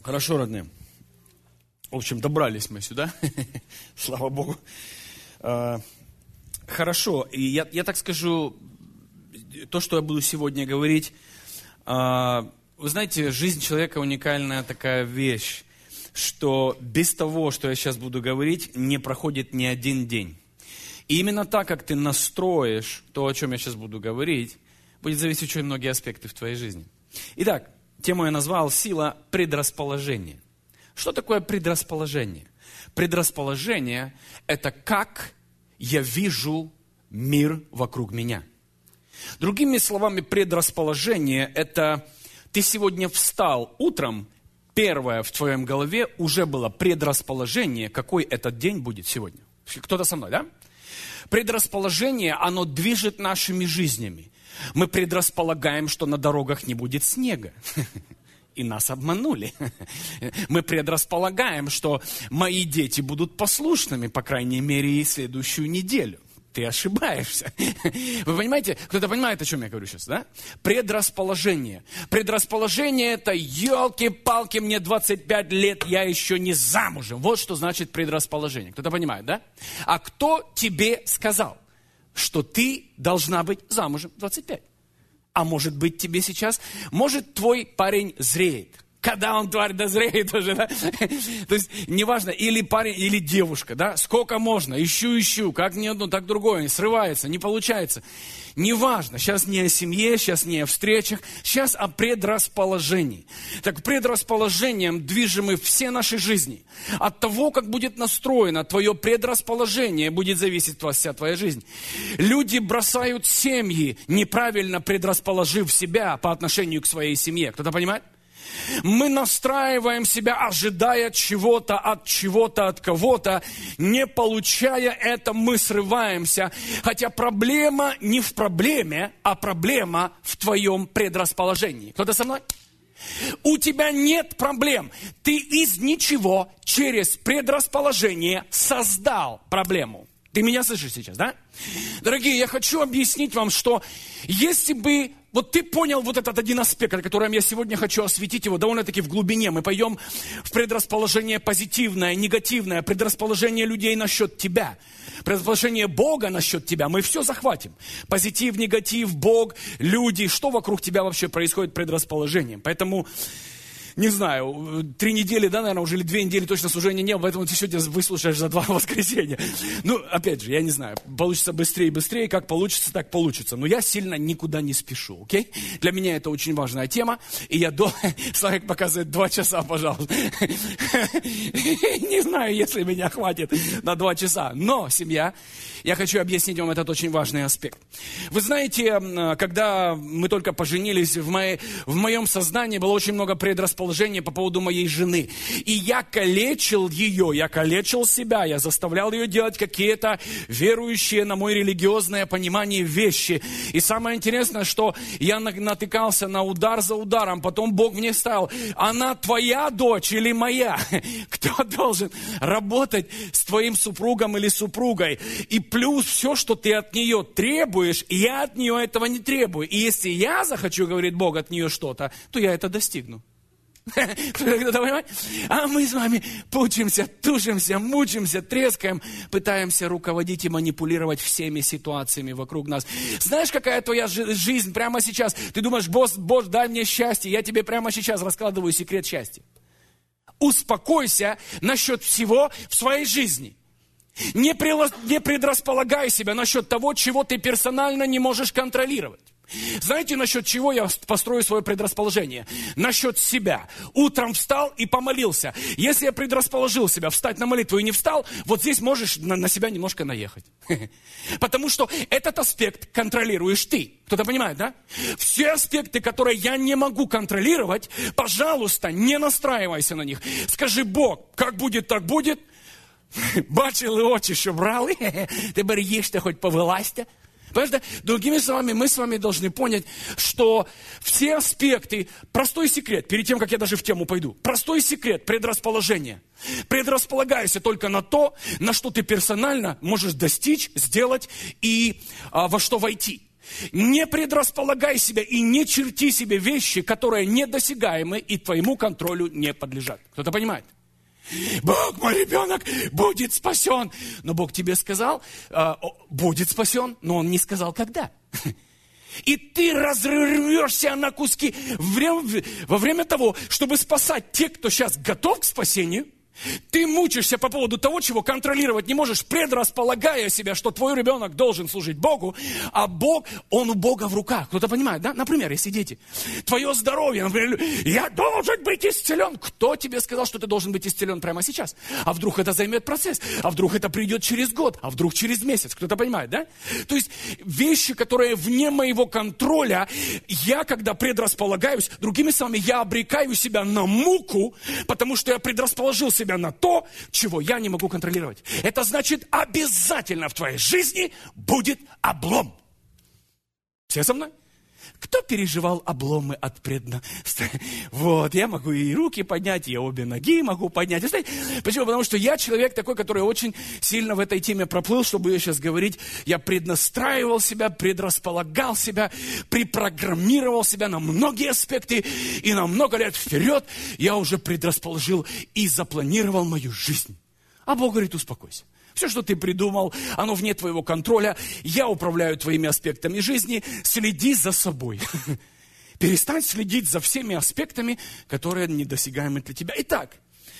Хорошо, родные. В общем, добрались мы сюда. Слава Богу. Хорошо. И я так скажу, то, что я буду сегодня говорить. Вы знаете, жизнь человека уникальная такая вещь, что без того, что я сейчас буду говорить, не проходит ни один день. И именно так, как ты настроишь то, о чем я сейчас буду говорить, будет зависеть очень многие аспекты в твоей жизни. Итак, тему я назвал «Сила предрасположения». Что такое предрасположение? Предрасположение – это как я вижу мир вокруг меня. Другими словами, предрасположение – это ты сегодня встал утром, первое в твоем голове уже было предрасположение, какой этот день будет сегодня. Кто-то со мной, да? Предрасположение, оно движет нашими жизнями. Мы предрасполагаем, что на дорогах не будет снега. И нас обманули. Мы предрасполагаем, что мои дети будут послушными, по крайней мере, и следующую неделю. Ты ошибаешься. Вы понимаете? Кто-то понимает, о чем я говорю сейчас, да? Предрасположение. Предрасположение – это елки-палки, мне 25 лет, я еще не замужем. Вот что значит предрасположение. Кто-то понимает, да? А кто тебе сказал, что ты должна быть замужем в 25? А может быть тебе сейчас, может твой парень зреет. Когда он, тварь, дозреет уже, да? То есть, неважно, или парень, или девушка, да? Сколько можно, ищу, как ни одно, так другое, не срывается, не получается. Неважно, сейчас не о семье, сейчас не о встречах, сейчас о предрасположении. Так предрасположением движимы все наши жизни. От того, как будет настроено твое предрасположение, будет зависеть вся твоя жизнь. Люди бросают семьи, неправильно предрасположив себя по отношению к своей семье. Кто-то понимает? Мы настраиваем себя, ожидая чего-то, от кого-то. Не получая это, мы срываемся. Хотя проблема не в проблеме, а проблема в твоем предрасположении. Кто-то со мной? У тебя нет проблем. Ты из ничего через предрасположение создал проблему. Ты меня слышишь сейчас, да? Дорогие, я хочу объяснить вам, что если бы вот ты понял вот этот один аспект, о котором я сегодня хочу осветить его довольно-таки в глубине. Мы пойдем в предрасположение позитивное, негативное, предрасположение людей насчет тебя, предрасположение Бога насчет тебя. Мы все захватим. Позитив, негатив, Бог, люди, что вокруг тебя вообще происходит предрасположением. Поэтому... Не знаю, 3 недели, да, наверное, уже или 2 недели точно служения не было, поэтому ты сегодня выслушаешь за 2 воскресенья. Ну, опять же, я не знаю, получится быстрее, как получится, так получится. Но я сильно никуда не спешу, окей? Для меня это очень важная тема, и я Славик показывает 2 часа, пожалуйста. Не знаю, если меня хватит на 2 часа, но, семья, я хочу объяснить вам этот очень важный аспект. Вы знаете, когда мы только поженились, в моем сознании было очень много предрасположений по поводу моей жены. И я калечил ее, я калечил себя, я заставлял ее делать какие-то верующие на мое религиозное понимание вещи. И самое интересное, что я натыкался на удар за ударом, потом Бог мне ставил: она твоя дочь или моя? Кто должен работать с твоим супругом или супругой? И плюс все, что ты от нее требуешь, я от нее этого не требую. И если я захочу, говорит Бог, от нее что-то, то я это достигну. Кто-то понимает? А мы с вами пучимся, тушимся, мучимся, трескаем, пытаемся руководить и манипулировать всеми ситуациями вокруг нас. Знаешь, какая твоя жизнь прямо сейчас? Ты думаешь: Бог, дай мне счастье. Я тебе прямо сейчас раскладываю секрет счастья. Успокойся насчет всего в своей жизни. Не предрасполагай себя насчет того, чего ты персонально не можешь контролировать. Знаете, насчет чего я построю свое предрасположение? Насчет себя. Утром встал и помолился. Если я предрасположил себя встать на молитву и не встал, вот здесь можешь на себя немножко наехать. Потому что этот аспект контролируешь ты. Кто-то понимает, да? Все аспекти, которые я не могу контролировать, пожалуйста, не настраивайся на них. Скажи: Бог, как будет, так будет. Бачили очі, що брали, тепер їжте, хоч повилазьте. Потому другими словами, мы с вами должны понять, что все аспекты, простой секрет, перед тем, как я даже в тему пойду, простой секрет предрасположения. Предрасполагайся только на то, на что ты персонально можешь достичь, сделать и во что войти. Не предрасполагай себя и не черти себе вещи, которые недосягаемы и твоему контролю не подлежат. Кто-то понимает? Бог, мой ребенок будет спасен. Но Бог тебе сказал, будет спасен, но Он не сказал, когда. И ты разрывешься на куски во время того, чтобы спасать тех, кто сейчас готов к спасению. Ты мучаешься по поводу того, чего контролировать не можешь, предрасполагая себя, что твой ребенок должен служить Богу, а Бог, он у Бога в руках. Кто-то понимает, да? Например, если дети, твое здоровье, например, я должен быть исцелен. Кто тебе сказал, что ты должен быть исцелен прямо сейчас? А вдруг это займет процесс? А вдруг это придет через год? А вдруг через месяц? Кто-то понимает, да? То есть вещи, которые вне моего контроля, я, когда предрасполагаюсь, другими словами, я обрекаю себя на муку, потому что я предрасположил себя на то, чего я не могу контролировать. Это значит, обязательно в твоей жизни будет облом. Все со мной? Кто переживал обломы от Вот, я могу и руки поднять, и обе ноги могу поднять. Почему? Потому что я человек такой, который очень сильно в этой теме проплыл, чтобы ее сейчас говорить. Я преднастраивал себя, предрасполагал себя, припрограммировал себя на многие аспекты. И на много лет вперед я уже предрасположил и запланировал мою жизнь. А Бог говорит, успокойся. Все, что ты придумал, оно вне твоего контроля. Я управляю твоими аспектами жизни. Следи за собой. Перестань следить за всеми аспектами, которые недосягаемы для тебя. Итак,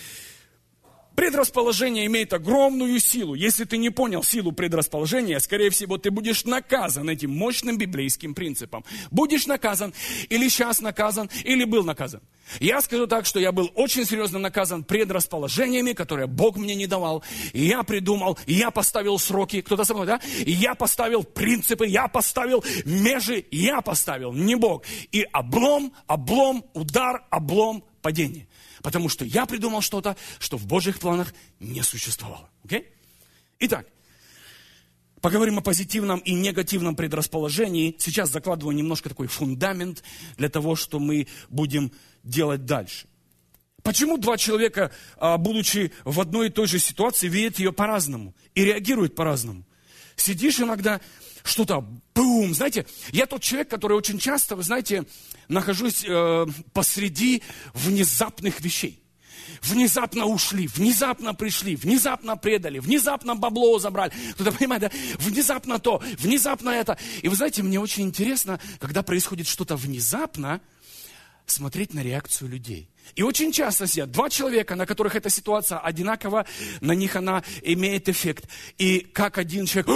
предрасположение имеет огромную силу. Если ты не понял силу предрасположения, скорее всего, ты будешь наказан этим мощным библейским принципом. Будешь наказан, или сейчас наказан, или был наказан. Я скажу так, что я был очень серьезно наказан предрасположениями, которые Бог мне не давал. И я придумал, и я поставил сроки. Кто-то со мной, да? И я поставил принципы, я поставил межи, я поставил, не Бог. И облом, удар, облом, падение. Потому что я придумал что-то, что в Божьих планах не существовало. Okay? Итак, поговорим о позитивном и негативном предрасположении. Сейчас закладываю немножко такой фундамент для того, что мы будем делать дальше. Почему два человека, будучи в одной и той же ситуации, видят ее по-разному и реагируют по-разному? Сидишь иногда, что-то, бум, знаете, я тот человек, который очень часто, вы знаете, нахожусь посреди внезапных вещей. Внезапно ушли, внезапно пришли, внезапно предали, внезапно бабло забрали. Кто-то понимает, да? Внезапно то, внезапно это. И вы знаете, мне очень интересно, когда происходит что-то внезапно, смотреть на реакцию людей. И очень часто сидят два человека, на которых эта ситуация одинакова, на них она имеет эффект. И как один человек,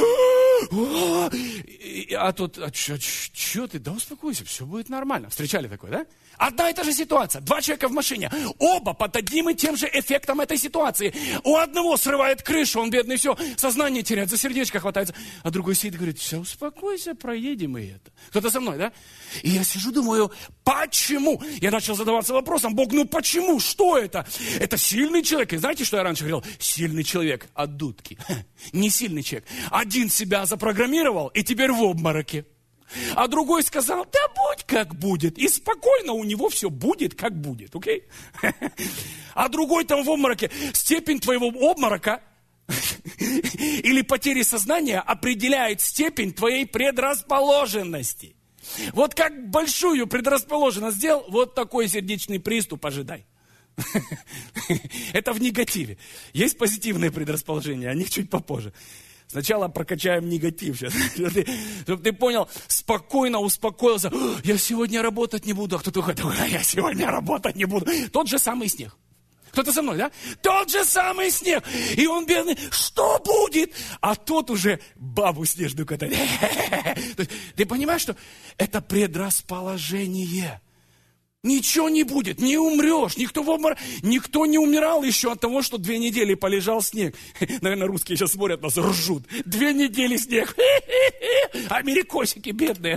а тот, что ты, да успокойся, все будет нормально. Встречали такое, да? Одна и та же ситуация, два человека в машине, оба под одним и тем же эффектом этой ситуации. У одного срывает крышу, он бедный, все, сознание теряет, за сердечко хватается. А другой сидит и говорит, все, успокойся, проедем и это. Кто-то со мной, да? И я сижу, думаю, почему? Я начал задаваться вопросом, Бог, ну почему, что это? Это сильный человек. И знаете, что я раньше говорил? Сильный человек от дудки. Не сильный человек. Один себя запрограммировал и теперь в обмороке. А другой сказал, да будь как будет. И спокойно у него все будет как будет. Окей? А другой там в обмороке. Степень твоего обморока или потери сознания определяет степень твоей предрасположенности. Вот как большую предрасположенность сделал, вот такой сердечный приступ ожидай. Это в негативе. Есть позитивные предрасположения, о них чуть попозже. Сначала прокачаем негатив сейчас. Чтобы ты понял, спокойно успокоился. Я сегодня работать не буду. А кто-то говорит, я сегодня работать не буду. Тот же самый снег. Кто-то со мной, да? Тот же самый снег. И он бедный, что будет? А тот уже бабу снежную катает. Ты понимаешь, что это предрасположение. Ничего не будет, не умрешь, никто не умирал еще от того, что 2 недели полежал снег. Наверное, русские сейчас смотрят нас, ржут. 2 недели снег. Америкосики бедные.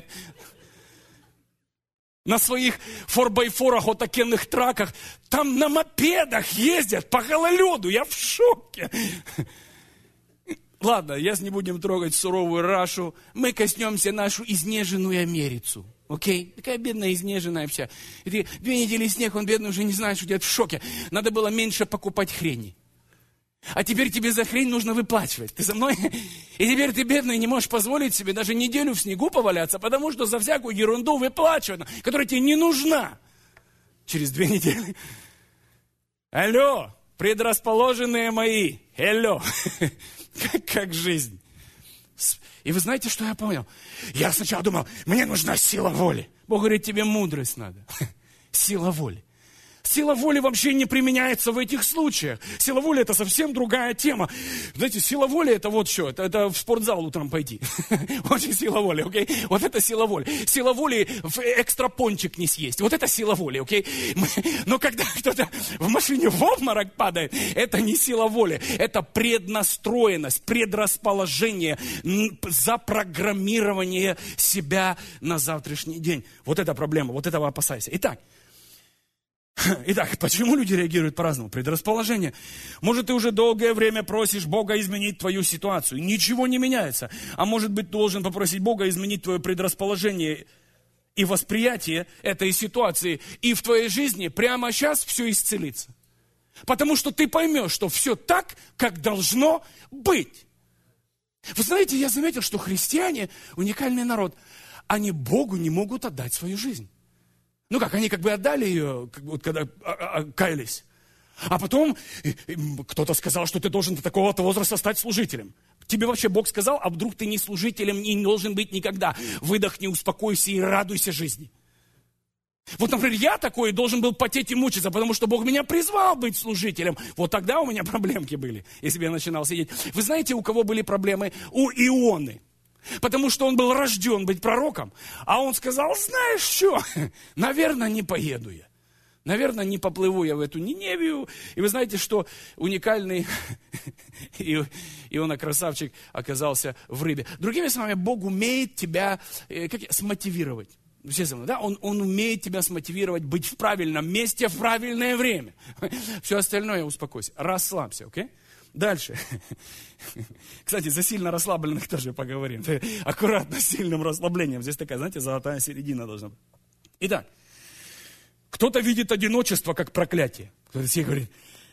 На своих 4x4 отакенных траках, там на мопедах ездят по гололеду, я в шоке. Ладно, если не будем трогать суровую Рашу, мы коснемся нашу изнеженную Америцу. Окей? Такая бедная, изнеженная вся. И ты 2 недели снег, он бедный уже не знает, что делать, в шоке. Надо было меньше покупать хрени. А теперь тебе за хрень нужно выплачивать. Ты со мной? И теперь ты, бедный, не можешь позволить себе даже неделю в снегу поваляться, потому что за всякую ерунду выплачивают, которая тебе не нужна. Через 2 недели. Алло, предрасположенные мои. Алло. Как жизнь. И вы знаете, что я понял? Я сначала думал, мне нужна сила воли. Бог говорит, тебе мудрость надо. Сила воли. Сила воли вообще не применяется в этих случаях. Сила воли – это совсем другая тема. Знаете, сила воли – это вот что, это в спортзал утром пойти. Очень сила воли, окей? Вот это сила воли. Сила воли в экстра пончик не съесть. Вот это сила воли, окей? Но когда кто-то в машине в обморок падает, это не сила воли. Это преднастроенность, предрасположение, запрограммирование себя на завтрашний день. Вот это проблема, вот этого опасайся. Итак, почему люди реагируют по-разному? Предрасположение. Может, ты уже долгое время просишь Бога изменить твою ситуацию. Ничего не меняется. А может быть, ты должен попросить Бога изменить твое предрасположение и восприятие этой ситуации. И в твоей жизни прямо сейчас все исцелится. Потому что ты поймешь, что все так, как должно быть. Вы знаете, я заметил, что христиане, уникальный народ, они Богу не могут отдать свою жизнь. Ну как, они как бы отдали ее, вот когда каялись. А потом кто-то сказал, что ты должен до такого-то возраста стать служителем. Тебе вообще Бог сказал, а вдруг ты не служителем и не должен быть никогда. Выдохни, успокойся и радуйся жизни. Вот, например, я такой должен был потеть и мучиться, потому что Бог меня призвал быть служителем. Вот тогда у меня проблемки были, если бы я начинал сидеть. Вы знаете, у кого были проблемы? У Ионы. Потому что он был рожден быть пророком. А он сказал, знаешь что, наверное, не поеду я. Наверное, не поплыву я в эту Ниневию. И вы знаете, что уникальный Иона красавчик оказался в рыбе. Другими словами, Бог умеет тебя смотивировать. Все со мной, да? Он умеет тебя смотивировать быть в правильном месте в правильное время. Все остальное успокойся. Расслабься, окей? Дальше. Кстати, за сильно расслабленных тоже поговорим. Аккуратно с сильным расслаблением. Здесь такая, знаете, золотая середина должна быть. Итак, кто-то видит одиночество как проклятие. Кто-то себе говорит,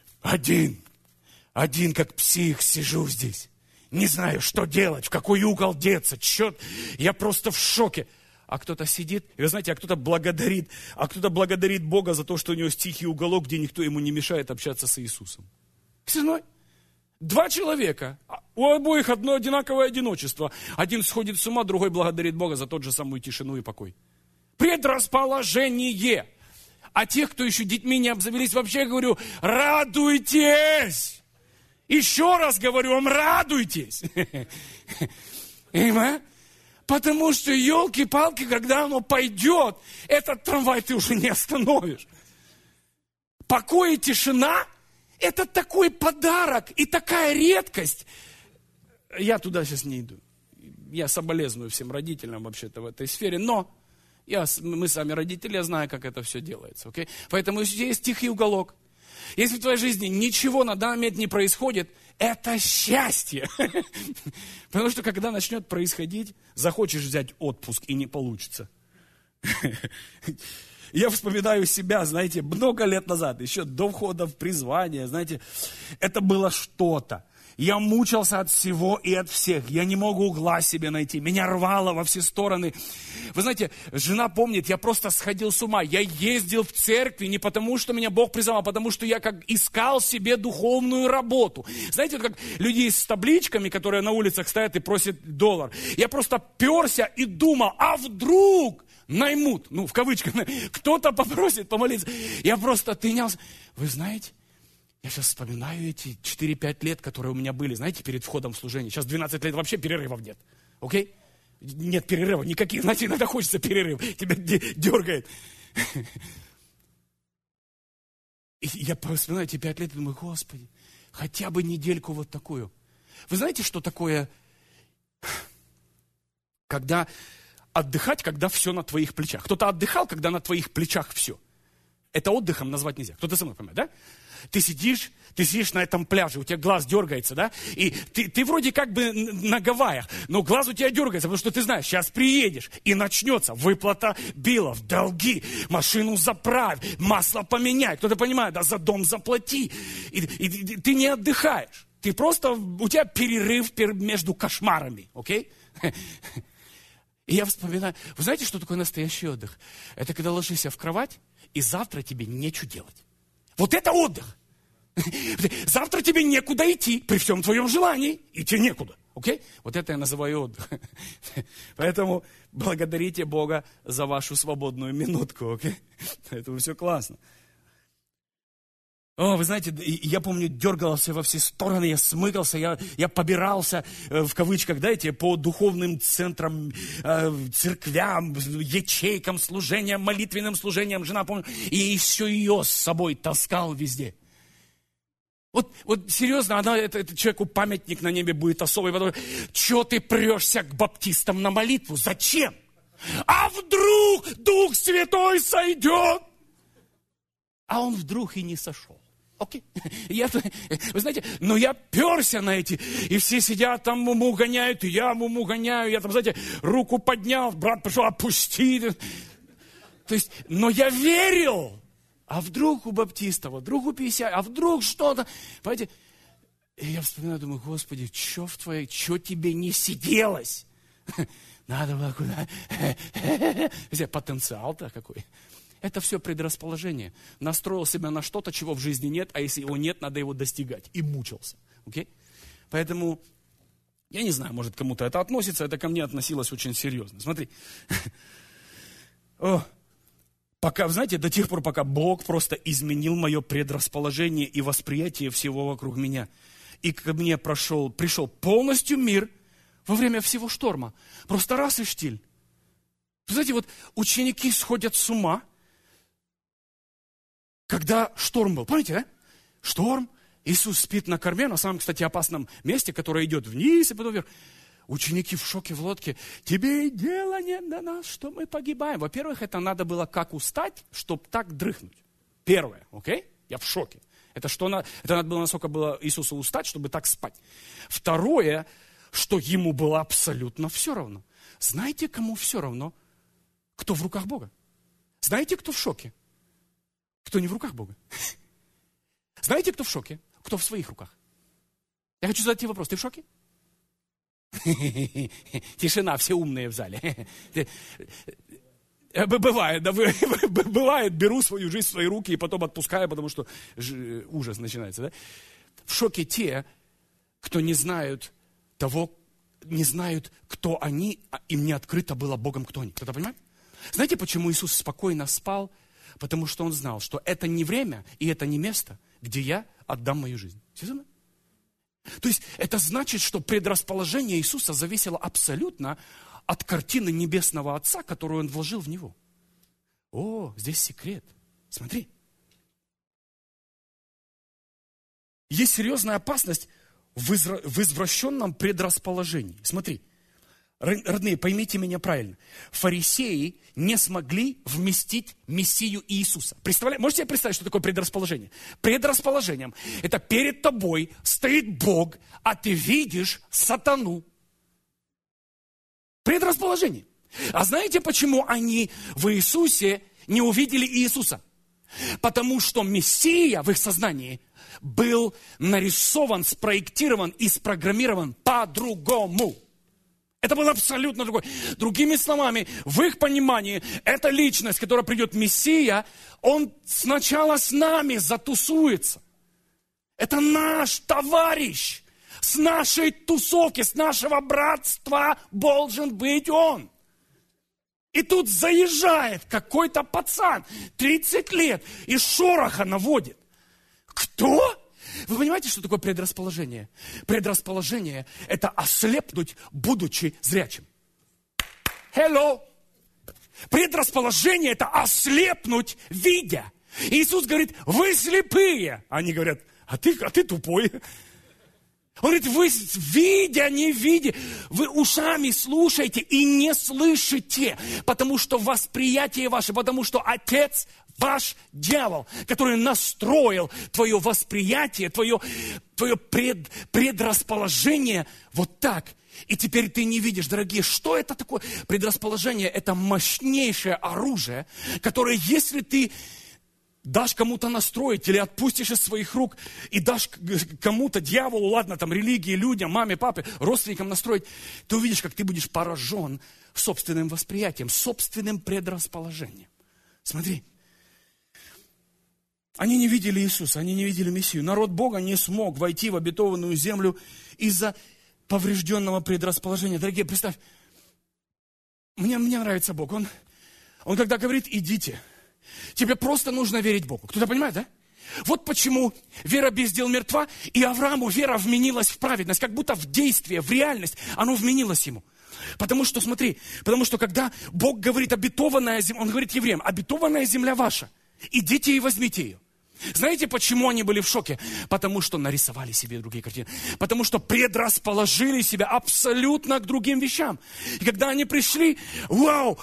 один как псих сижу здесь. Не знаю, что делать, в какой угол деться. Черт, я просто в шоке. А кто-то сидит, и вы знаете, кто-то благодарит Бога за то, что у него есть тихий уголок, где никто ему не мешает общаться с Иисусом. Все равно. 2 человека, у обоих одно одинаковое одиночество. Один сходит с ума, другой благодарит Бога за тот же самую тишину и покой. Предрасположение. А тех, кто еще детьми не обзавелись, вообще говорю, радуйтесь. Еще раз говорю вам, радуйтесь. Потому что, елки-палки, когда оно пойдет, этот трамвай ты уже не остановишь. Покой и тишина – это такой подарок и такая редкость. Я туда сейчас не иду. Я соболезную всем родителям вообще-то в этой сфере, но мы сами родители, я знаю, как это все делается. Okay? Поэтому если есть тихий уголок, если в твоей жизни ничего на данный момент не происходит, это счастье. Потому что когда начнет происходить, захочешь взять отпуск и не получится. Я вспоминаю себя, знаете, много лет назад, еще до входа в призвание, знаете, это было что-то. Я мучился от всего и от всех. Я не мог угла себе найти. Меня рвало во все стороны. Вы знаете, жена помнит, я просто сходил с ума. Я ездил в церкви не потому, что меня Бог призвал, а потому что я как искал себе духовную работу. Знаете, вот как люди с табличками, которые на улицах стоят и просят $1. Я просто перся и думал, а вдруг наймут, ну в кавычках, кто-то попросит помолиться. Я просто тынялся. Вы знаете, я сейчас вспоминаю эти 4-5 лет, которые у меня были, знаете, перед входом в служение. Сейчас 12 лет вообще перерывов нет. Окей? Нет перерывов никаких. Знаете, иногда хочется перерыв. Тебя дергает. И я вспоминаю эти 5 лет и думаю, Господи, хотя бы недельку вот такую. Вы знаете, что такое, когда отдыхать, когда все на твоих плечах? Кто-то отдыхал, когда на твоих плечах все. Это отдыхом назвать нельзя. Кто-то со мной понимает, да? Ты сидишь на этом пляже, у тебя глаз дергается, да? И ты вроде как бы на Гавайях, но глаз у тебя дергается, потому что ты знаешь, сейчас приедешь, и начнется выплата биллов, долги, машину заправь, масло поменяй, кто-то понимает, да, за дом заплати. И ты не отдыхаешь. Ты просто, у тебя перерыв между кошмарами, окей? И я вспоминаю, вы знаете, что такое настоящий отдых? Это когда ложишься в кровать, и завтра тебе нечего делать. Вот это отдых. Завтра тебе некуда идти, при всем твоем желании, идти некуда. Окей? Вот это я называю отдых. Поэтому благодарите Бога за вашу свободную минутку. Окей? Это все классно. О, вы знаете, я помню, дергался во все стороны, я смыкался, я побирался, в кавычках, знаете, по духовным центрам, церквям, ячейкам, служениям, молитвенным служениям. Жена, помню, и еще ее с собой таскал везде. Вот серьезно, этот человеку памятник на небе будет особый. Потому, что ты прешься к баптистам на молитву? Зачем? А вдруг Дух Святой сойдет? А он вдруг и не сошел. Окей. Вы знаете, но я перся на эти, и все сидят там, муму гоняют, и я муму гоняю, я там, знаете, руку поднял, брат пришел, опусти. То есть, но я верил. А вдруг у баптистов, а вдруг у 50, а вдруг что-то. Понимаете, и я вспоминаю, думаю, Господи, что тебе не сиделось? Надо было куда. Потенциал-то какой. Это все предрасположение. Настроил себя на что-то, чего в жизни нет, а если его нет, надо его достигать. И мучился. Окей? Поэтому, я не знаю, может кому-то это относится, это ко мне относилось очень серьезно. Смотри. Пока, знаете, до тех пор, пока Бог просто изменил мое предрасположение и восприятие всего вокруг меня. И ко мне пришел полностью мир во время всего шторма. Просто раз и штиль. Знаете, вот ученики сходят с ума, когда шторм был. Помните, да? Шторм, Иисус спит на корме, на самом, кстати, опасном месте, которое идет вниз и потом вверх. Ученики в шоке в лодке. Тебе и дела нет до нас, что мы погибаем. Во-первых, это надо было как устать, чтобы так дрыхнуть. Первое, окей? Я в шоке. Это надо было, насколько было Иисусу устать, чтобы так спать. Второе, что ему было абсолютно все равно. Знаете, кому все равно? Кто в руках Бога? Знаете, кто в шоке? Кто не в руках Бога? Знаете, кто в шоке? Кто в своих руках? Я хочу задать тебе вопрос. Ты в шоке? Тишина, все умные в зале. Бывает, да, бывает, беру свою жизнь в свои руки и потом отпускаю, потому что ужас начинается. Да? В шоке те, кто не знают, кто они, им не открыто было Богом, кто они. Кто-то понимает? Знаете, почему Иисус спокойно спал? Потому что Он знал, что это не время и это не место, где я отдам мою жизнь. Серьезно? То есть это значит, что предрасположение Иисуса зависело абсолютно от картины Небесного Отца, которую Он вложил в Него. О, здесь секрет. Смотри. Есть серьезная опасность в извращенном предрасположении. Смотри. Родные, поймите меня правильно. Фарисеи не смогли вместить Мессию Иисуса. Можете себе представить, что такое предрасположение? Предрасположением – это перед тобой стоит Бог, а ты видишь сатану. Предрасположение. А знаете, почему они в Иисусе не увидели Иисуса? Потому что Мессия в их сознании был нарисован, спроектирован и спрограммирован по-другому. Это было абсолютно другое. Другими словами, в их понимании, эта личность, которая придет Мессия, он сначала с нами затусуется. Это наш товарищ. С нашей тусовки, с нашего братства должен быть он. И тут заезжает какой-то пацан, 30 лет, и шороха наводит. Кто? Вы понимаете, что такое предрасположение? Предрасположение – это ослепнуть, будучи зрячим. Hello! Предрасположение – это ослепнуть, видя. Иисус говорит, вы слепые. Они говорят, а ты тупой. Он говорит, вы видя, не видя, вы ушами слушаете и не слышите, потому что восприятие ваше, потому что отец ваш дьявол, который настроил твое восприятие, твое предрасположение вот так. И теперь ты не видишь, дорогие, что это такое? Предрасположение – это мощнейшее оружие, которое, если ты дашь кому-то настроить или отпустишь из своих рук и дашь кому-то, дьяволу, ладно, там, религии, людям, маме, папе, родственникам настроить, ты увидишь, как ты будешь поражен собственным восприятием, собственным предрасположением. Смотри. Они не видели Иисуса, они не видели Мессию. Народ Бога не смог войти в обетованную землю из-за поврежденного предрасположения. Дорогие, представь, мне нравится Бог. Он когда говорит, идите, тебе просто нужно верить Богу. Кто-то понимает, да? Вот почему вера без дел мертва, и Аврааму вера вменилась в праведность, как будто в действие, в реальность, оно вменилось ему. Потому что, смотри, когда Бог говорит обетованная земля, Он говорит евреям, обетованная земля ваша, идите и возьмите ее. Знаете, почему они были в шоке? Потому что нарисовали себе другие картины. Потому что предрасположили себя абсолютно к другим вещам. И когда они пришли, вау,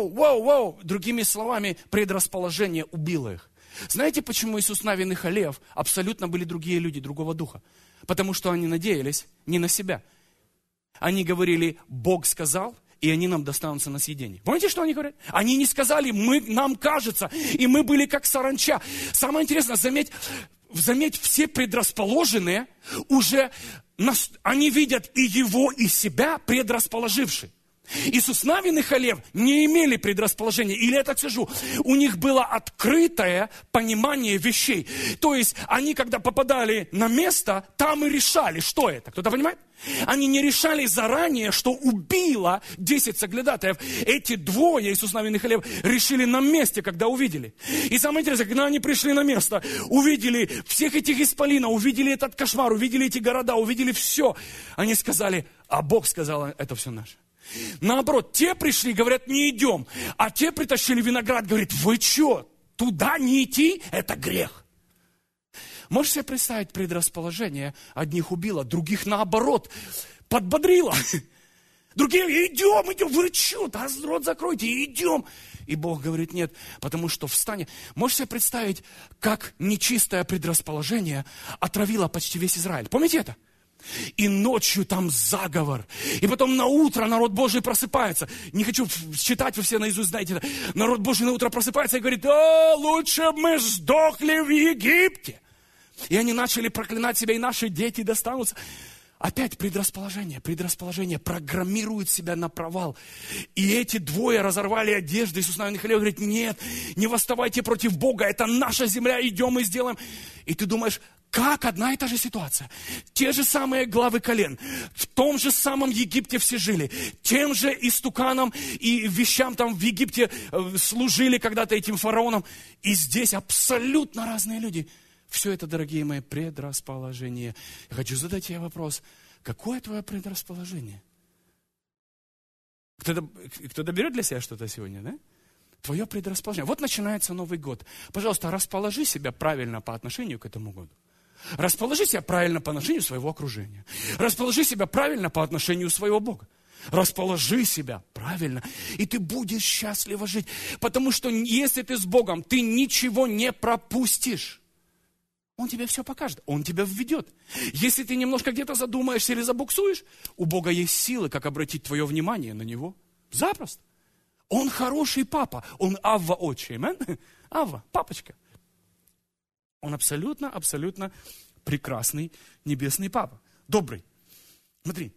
другими словами, предрасположение убило их. Знаете, почему Иисус Навин и Халев абсолютно были другие люди, другого духа? Потому что они надеялись не на себя. Они говорили, Бог сказал, и они нам достанутся на съедение. Помните, что они говорят? Они не сказали, нам кажется, и мы были как саранча. Самое интересное, заметь, все предрасположенные уже, они видят и его, и себя предрасположившие. Иисус Навин и Халев не имели предрасположения, или я так скажу, у них было открытое понимание вещей. То есть они, когда попадали на место, там и решали, что это. Кто-то понимает? Они не решали заранее, что убило 10 соглядатаев. Эти двое, Иисус Навин и Халев, решили на месте, когда увидели. И самое интересное, когда они пришли на место, увидели всех этих исполинов, увидели этот кошмар, увидели эти города, увидели все. Они сказали, а Бог сказал, это все наше. Наоборот, те пришли, говорят, не идем. А те притащили виноград, говорят, вы что, туда не идти? Это грех. Можешь себе представить предрасположение? Одних убило, других наоборот подбодрило. Другие, идем, вы что, да рот закройте, идем. И Бог говорит, нет, потому что встань. Можешь себе представить, как нечистое предрасположение отравило почти весь Израиль? Помните это? И ночью там заговор. И потом на утро народ Божий просыпается. Не хочу читать, вы все наизусть знаете это. Народ Божий на утро просыпается и говорит, лучше бы мы сдохли в Египте. И они начали проклинать себя, и наши дети достанутся. Опять предрасположение программирует себя на провал. И эти двое разорвали одежды. Иисус Навин и Халев говорит, нет, не восставайте против Бога, это наша земля, идем и сделаем. И ты думаешь, как одна и та же ситуация. Те же самые главы колен. В том же самом Египте все жили. Тем же истуканам и вещам там в Египте служили когда-то этим фараонам. И здесь абсолютно разные люди. Все это, дорогие мои, предрасположение. Я хочу задать тебе вопрос. Какое твое предрасположение? Кто-то берет для себя что-то сегодня, да? Твое предрасположение. Вот начинается Новый год. Пожалуйста, расположи себя правильно по отношению к этому году. Расположи себя правильно по отношению своего окружения. Расположи себя правильно по отношению своего Бога. Расположи себя правильно, и ты будешь счастливо жить. Потому что если ты с Богом, ты ничего не пропустишь. Он тебе все покажет, Он тебя введет. Если ты немножко где-то задумаешься или забуксуешь, у Бога есть силы, как обратить твое внимание на Него. Запросто. Он хороший папа, Он Авва отче. Авва, папочка. Он абсолютно прекрасный небесный папа. Добрый. Смотри.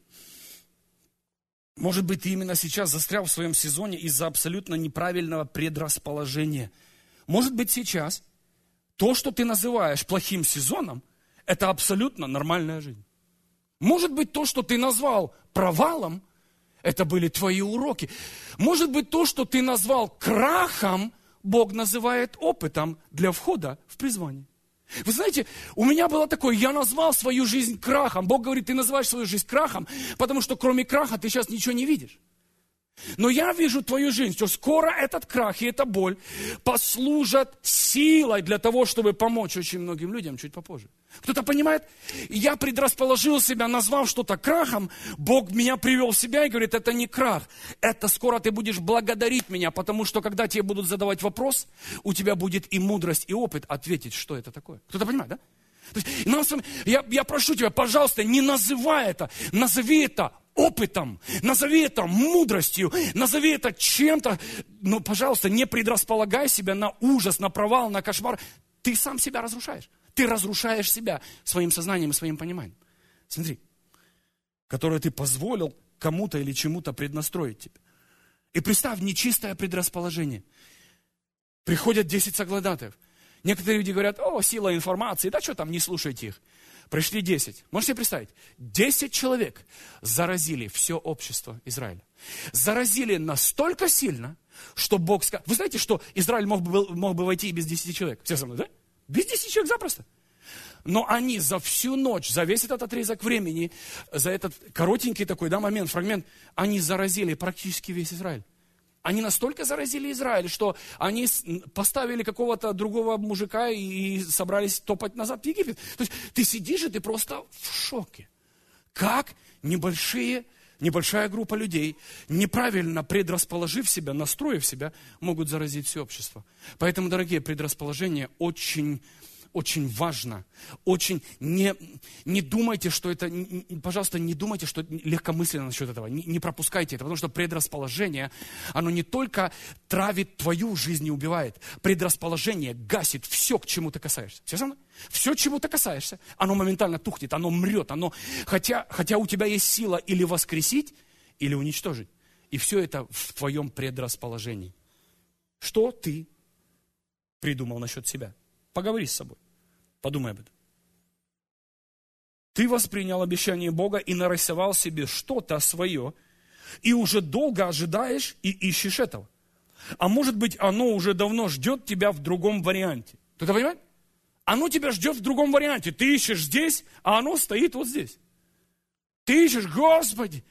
Может быть, ты именно сейчас застрял в своем сезоне из-за абсолютно неправильного предрасположения. Может быть, сейчас то, что ты называешь плохим сезоном, это абсолютно нормальная жизнь. Может быть, то, что ты назвал провалом, это были твои уроки. Может быть, то, что ты назвал крахом, Бог называет опытом для входа в призвание. Вы знаете, у меня было такое, я назвал свою жизнь крахом. Бог говорит, ты называешь свою жизнь крахом, потому что кроме краха ты сейчас ничего не видишь. Но я вижу твою жизнь, что скоро этот крах и эта боль послужат силой для того, чтобы помочь очень многим людям чуть попозже. Кто-то понимает? Я предрасположил себя, назвав что-то крахом, Бог меня привел в себя и говорит, это не крах, это скоро ты будешь благодарить меня, потому что когда тебе будут задавать вопрос, у тебя будет и мудрость, и опыт ответить, что это такое. Кто-то понимает, да? То есть, я прошу тебя, пожалуйста, не называй это, назови это опытом, назови это мудростью, назови это чем-то, но, пожалуйста, не предрасполагай себя на ужас, на провал, на кошмар. Ты сам себя разрушаешь. Ты разрушаешь себя своим сознанием и своим пониманием. Смотри, которое ты позволил кому-то или чему-то преднастроить тебя. И представь, нечистое предрасположение. Приходят 10 соглядатаев. Некоторые люди говорят, сила информации, да что там, не слушайте их. Пришли 10. Можете себе представить? 10 человек заразили все общество Израиля. Заразили настолько сильно, что Бог сказал... Вы знаете, что Израиль мог бы войти и без 10 человек? Все со мной, да? Без 10 человек запросто. Но они за всю ночь, за весь этот отрезок времени, за этот коротенький такой момент, фрагмент, они заразили практически весь Израиль. Они настолько заразили Израиль, что они поставили какого-то другого мужика и собрались топать назад в Египет. То есть ты сидишь и ты просто в шоке. Как небольшая группа людей, неправильно предрасположив себя, настроив себя, могут заразить все общество. Поэтому, дорогие, предрасположение очень важно. Очень не думайте, что это, пожалуйста, не думайте, что легкомысленно насчет этого. Не пропускайте это, потому что предрасположение, оно не только травит твою жизнь и убивает. Предрасположение гасит все, к чему ты касаешься. Все со мной? Все, чему ты касаешься, оно моментально тухнет, оно мрет, хотя у тебя есть сила или воскресить, или уничтожить. И все это в твоем предрасположении. Что ты придумал насчет себя? Поговори с собой. Подумай об этом. Ты воспринял обещание Бога и нарисовал себе что-то свое, и уже долго ожидаешь и ищешь этого. А может быть, оно уже давно ждет тебя в другом варианте. Кто-то понимает? Оно тебя ждет в другом варианте. Ты ищешь здесь, а оно стоит вот здесь. Ты ищешь, Господи,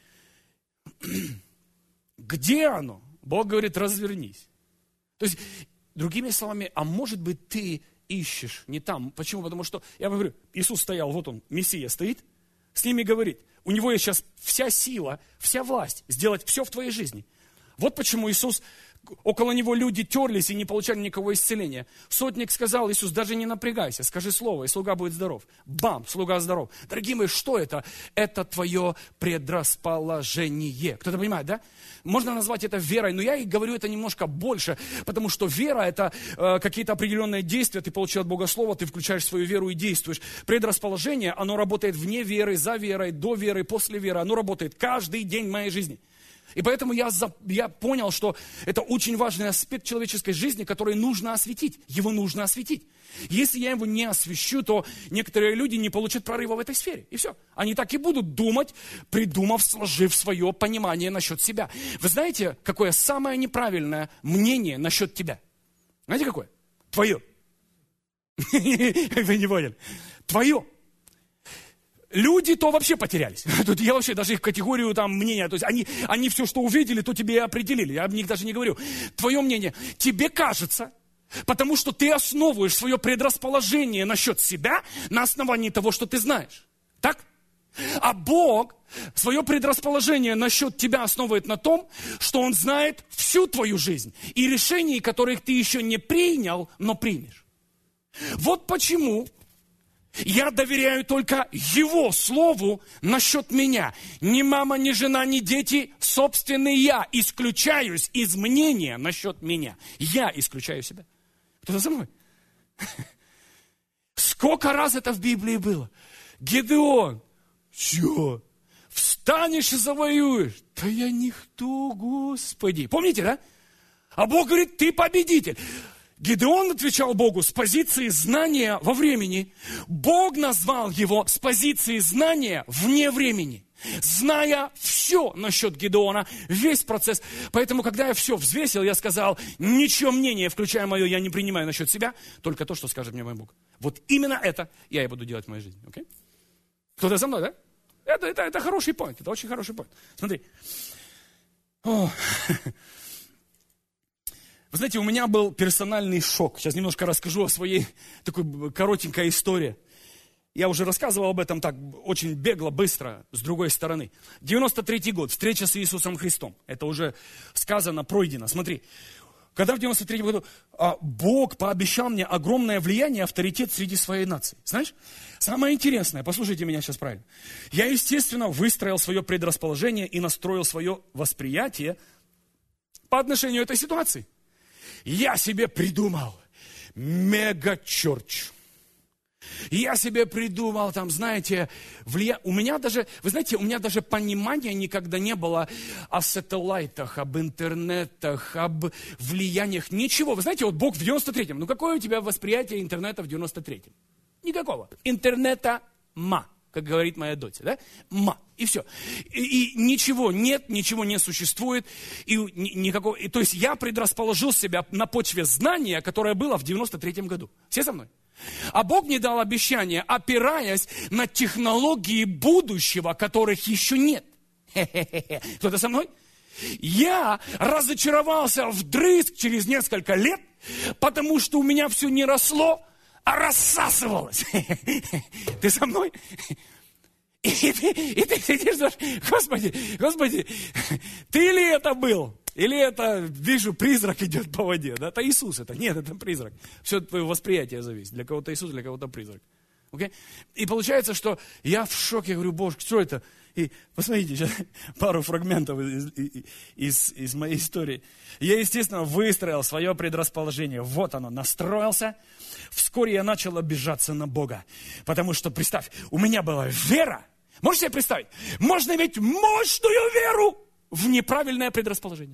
где оно? Бог говорит, развернись. То есть, другими словами, а может быть, ты ищешь не там. Почему? Потому что, я вам говорю, Иисус стоял, вот он, Мессия стоит, с ними говорит, у него есть сейчас вся сила, вся власть сделать все в твоей жизни. Вот почему Иисус, около него люди терлись и не получали никакого исцеления. Сотник сказал, Иисус, даже не напрягайся, скажи слово, и слуга будет здоров. Бам, слуга здоров. Дорогие мои, что это? Это твое предрасположение. Кто-то понимает, да? Можно назвать это верой, но я и говорю это немножко больше, потому что вера это какие-то определенные действия, ты получил от Бога Слово, ты включаешь свою веру и действуешь. Предрасположение, оно работает вне веры, за верой, до веры, после веры, оно работает каждый день моей жизни. И поэтому я понял, что это очень важный аспект человеческой жизни, который нужно осветить. Его нужно осветить. Если я его не освещу, то некоторые люди не получат прорыва в этой сфере. И все. Они так и будут думать, придумав, сложив свое понимание насчет себя. Вы знаете, какое самое неправильное мнение насчет тебя? Знаете, какое? Твое. Вы не поняли. Твое. Люди то вообще потерялись. Тут я вообще даже их категорию там мнения, то есть они все, что увидели, то тебе и определили. Я об них даже не говорю. Твое мнение. Тебе кажется, потому что ты основываешь свое предрасположение насчет себя на основании того, что ты знаешь. Так? А Бог свое предрасположение насчет тебя основывает на том, что Он знает всю твою жизнь и решений, которых ты еще не принял, но примешь. Вот почему я доверяю только Его Слову насчет меня. Ни мама, ни жена, ни дети, собственный я. Исключаюсь из мнения насчет меня. Я исключаю себя. Кто-то за мной? Сколько раз это в Библии было? Гедеон. Чё? Встанешь и завоюешь. Да я никто, Господи. Помните, да? А Бог говорит, ты победитель. Гедеон отвечал Богу с позиции знания во времени. Бог назвал его с позиции знания вне времени. Зная все насчет Гедеона, весь процесс. Поэтому, когда я все взвесил, я сказал, ничего мнения, включая мое, я не принимаю насчет себя, только то, что скажет мне мой Бог. Вот именно это я и буду делать в моей жизни. Okay? Кто-то со мной, да? Это хороший поинт, это очень хороший поинт. Смотри. Вы знаете, у меня был персональный шок. Сейчас немножко расскажу о своей такой коротенькой истории. Я уже рассказывал об этом так очень бегло, быстро, с другой стороны. 93-й год, встреча с Иисусом Христом. Это уже сказано, пройдено. Смотри, когда в 93-м году Бог пообещал мне огромное влияние и авторитет среди своей нации. Знаешь, самое интересное, послушайте меня сейчас правильно. Я, естественно, выстроил свое предрасположение и настроил свое восприятие по отношению к этой ситуации. Я себе придумал мега-чёрч. Я себе придумал, там, знаете, у меня даже, вы знаете, у меня даже понимания никогда не было о сателлайтах, об интернетах, об влияниях, ничего. Вы знаете, вот Бог в 93-м, ну какое у тебя восприятие интернета в 93-м? Никакого. Интернета ма, как говорит моя дочь, да? Ма. И все. И ничего нет, ничего не существует. То есть я предрасположил себя на почве знания, которое было в 93-м году. Все со мной? А Бог мне дал обещание, опираясь на технологии будущего, которых еще нет. Кто-то со мной? Я разочаровался вдрызг через несколько лет, потому что у меня все не росло, а рассасывалось. Ты со мной? И ты сидишь, думаешь, Господи, ты ли это был? Или это, вижу, призрак идет по воде? Да? Это Иисус это. Нет, это призрак. Все от твоего восприятия зависит. Для кого-то Иисус, для кого-то призрак. Okay? И получается, что я в шоке. Я говорю, Боже, что это? И посмотрите, сейчас пару фрагментов из моей истории. Я, естественно, выстроил свое предрасположение. Вот оно, настроился. Вскоре я начал обижаться на Бога. Потому что, представь, у меня была вера. Можешь себе представить? Можно иметь мощную веру в неправильное предрасположение.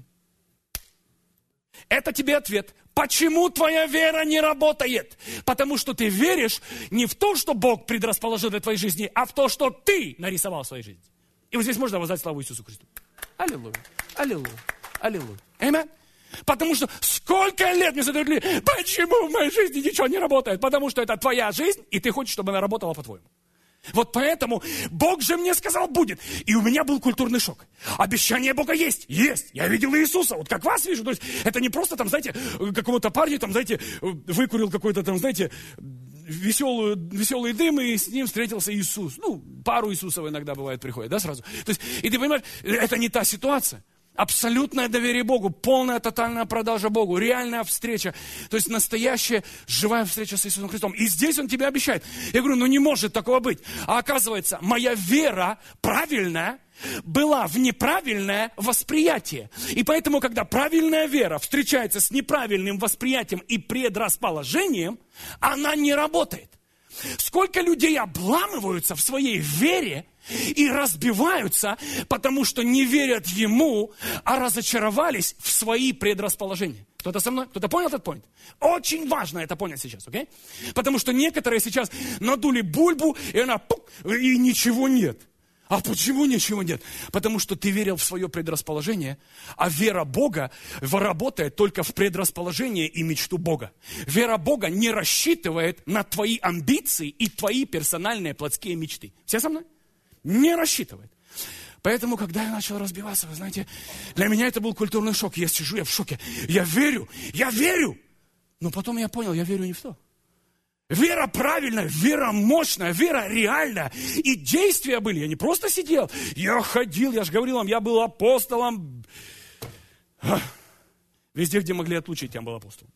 Это тебе ответ. Почему твоя вера не работает? Потому что ты веришь не в то, что Бог предрасположил для твоей жизни, а в то, что ты нарисовал в своей жизни. И вот здесь можно воздать славу Иисусу Христу. Аллилуйя, аллилуйя, аллилуйя. Аминь. Потому что сколько лет мне задают люди, почему в моей жизни ничего не работает? Потому что это твоя жизнь, и ты хочешь, чтобы она работала по-твоему. Вот поэтому Бог же мне сказал, будет. И у меня был культурный шок. Обещание Бога есть. Есть. Я видел Иисуса. Вот как вас вижу. То есть это не просто там, знаете, какого-то парня, там, знаете, выкурил какой-то там, знаете, веселый дым, и с ним встретился Иисус. Ну, пару Иисусов иногда бывает приходит, да, сразу. То есть, и ты понимаешь, это не та ситуация. Абсолютное доверие Богу, полная тотальная продажа Богу, реальная встреча. То есть настоящая, живая встреча с Иисусом Христом. И здесь Он тебе обещает. Я говорю, ну не может такого быть. А оказывается, моя вера правильная была в неправильное восприятие. И поэтому, когда правильная вера встречается с неправильным восприятием и предрасположением, она не работает. Сколько людей обламываются в своей вере и разбиваются, потому что не верят Ему, а разочаровались в свои предрасположения. Кто-то со мной? Кто-то понял этот point? Очень важно это понять сейчас, окей? Потому что некоторые сейчас надули бульбу, и она пук, и ничего нет. А почему ничего нет? Потому что ты верил в свое предрасположение, а вера Бога работает только в предрасположение и мечту Бога. Вера Бога не рассчитывает на твои амбиции и твои персональные плотские мечты. Все со мной? Не рассчитывает. Поэтому, когда я начал разбиваться, вы знаете, для меня это был культурный шок. Я сижу, я в шоке. Я верю. Но потом я понял, я верю не в то. Вера правильная, вера мощная, вера реальная. И действия были. Я не просто сидел, я ходил, я же говорил вам, я был апостолом. Везде, где могли отлучить, я был апостолом.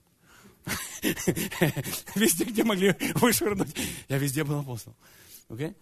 Везде, где могли вышвырнуть, я везде был апостолом. Окей?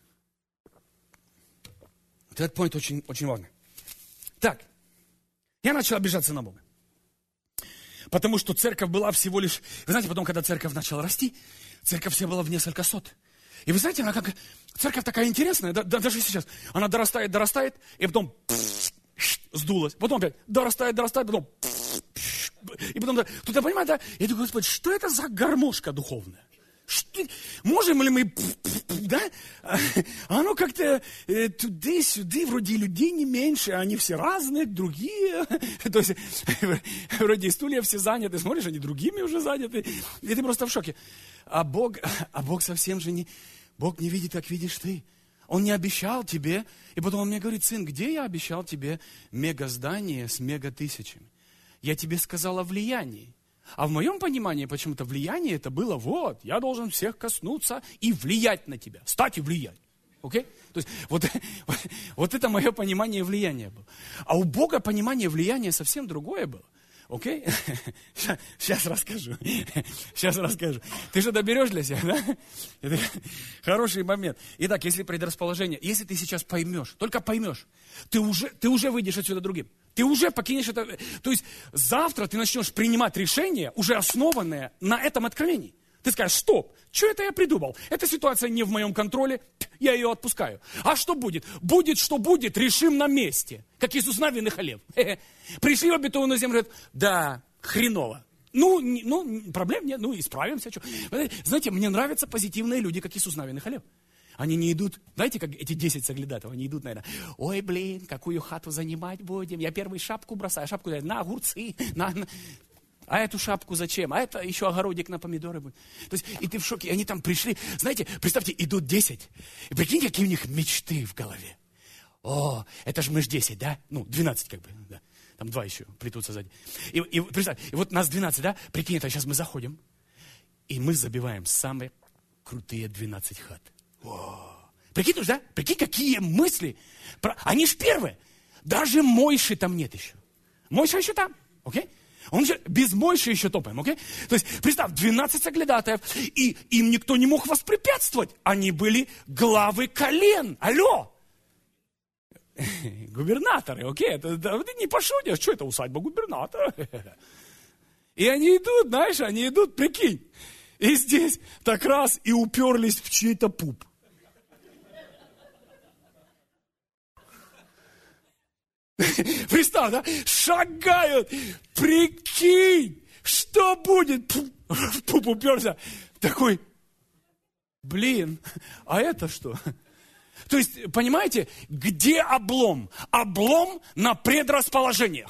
Вот этот point очень, очень важный. Так, я начал обижаться на Бога. Потому что церковь была всего лишь... Вы знаете, потом, когда церковь начала расти, церковь вся была в несколько сот. И вы знаете, она как... Церковь такая интересная, даже сейчас. Она дорастает, и потом сдулась. Потом опять дорастает, потом... И потом... Кто-то понимает, да? Я думаю, Господи, что это за гармошка духовная? Можем ли мы, да? Оно как-то туда-сюда, вроде людей не меньше, а они все разные, другие. То есть, вроде стулья все заняты, смотришь, они другими уже заняты. И ты просто в шоке. А Бог совсем же не... Бог не видит, как видишь ты. Он не обещал тебе. И потом он мне говорит: сын, где я обещал тебе мегаздание с мегатысячами? Я тебе сказал о влиянии. А в моем понимании почему-то влияние это было вот, я должен всех коснуться и влиять на тебя. Стать и влиять. Окей? То есть вот это мое понимание влияния было. А у Бога понимание влияния совсем другое было. Окей? Сейчас расскажу. Сейчас расскажу. Ты же доберешь для себя, да? Это хороший момент. Итак, если предрасположение, если ты сейчас поймешь, только поймешь, ты уже выйдешь отсюда другим. Ты уже покинешь это. То есть завтра ты начнешь принимать решения, уже основанные на этом откровении. Ты скажешь: стоп, что это я придумал? Эта ситуация не в моем контроле, я ее отпускаю. А что будет? Будет, что будет, решим на месте. Как Иисус Навин и Халев. Пришли в обетованную землю, говорят: да, хреново. Проблем нет, исправимся. Что? Знаете, мне нравятся позитивные люди, как Иисус Навин и Халев. Они не идут, знаете, как эти 10 соглядатов, они идут, наверное: ой, блин, какую хату занимать будем? Я первый шапку бросаю, шапку на огурцы, А эту шапку зачем? А это еще огородик на помидоры будет. То есть, и ты в шоке, и они там пришли. Знаете, представьте, идут 10. И прикиньте, какие у них мечты в голове. О, это же мы ж 10, да? 12 как бы, да. Там 2 еще плетутся сзади. И представь, и вот нас 12, да? Прикинь, это сейчас мы заходим, и мы забиваем самые крутые 12 хат. О, прикинь, да? Прикинь, какие мысли. Они ж первые. Даже Мойши там нет еще. Мойша еще там, окей? Он же без Мойши еще топаем, окей? То есть, представь, 12 соглядатаев, и им никто не мог воспрепятствовать. Они были главы колен. Алло! Губернаторы, окей? Ты не пошутишь, что это усадьба губернатора? И они идут, знаешь, прикинь. И здесь так раз и уперлись в чей-то пуп. Представь, да? Шагают. Прикинь, что будет? Пуп уперся. Такой: блин, а это что? То есть, понимаете, где облом? Облом на предрасположениях.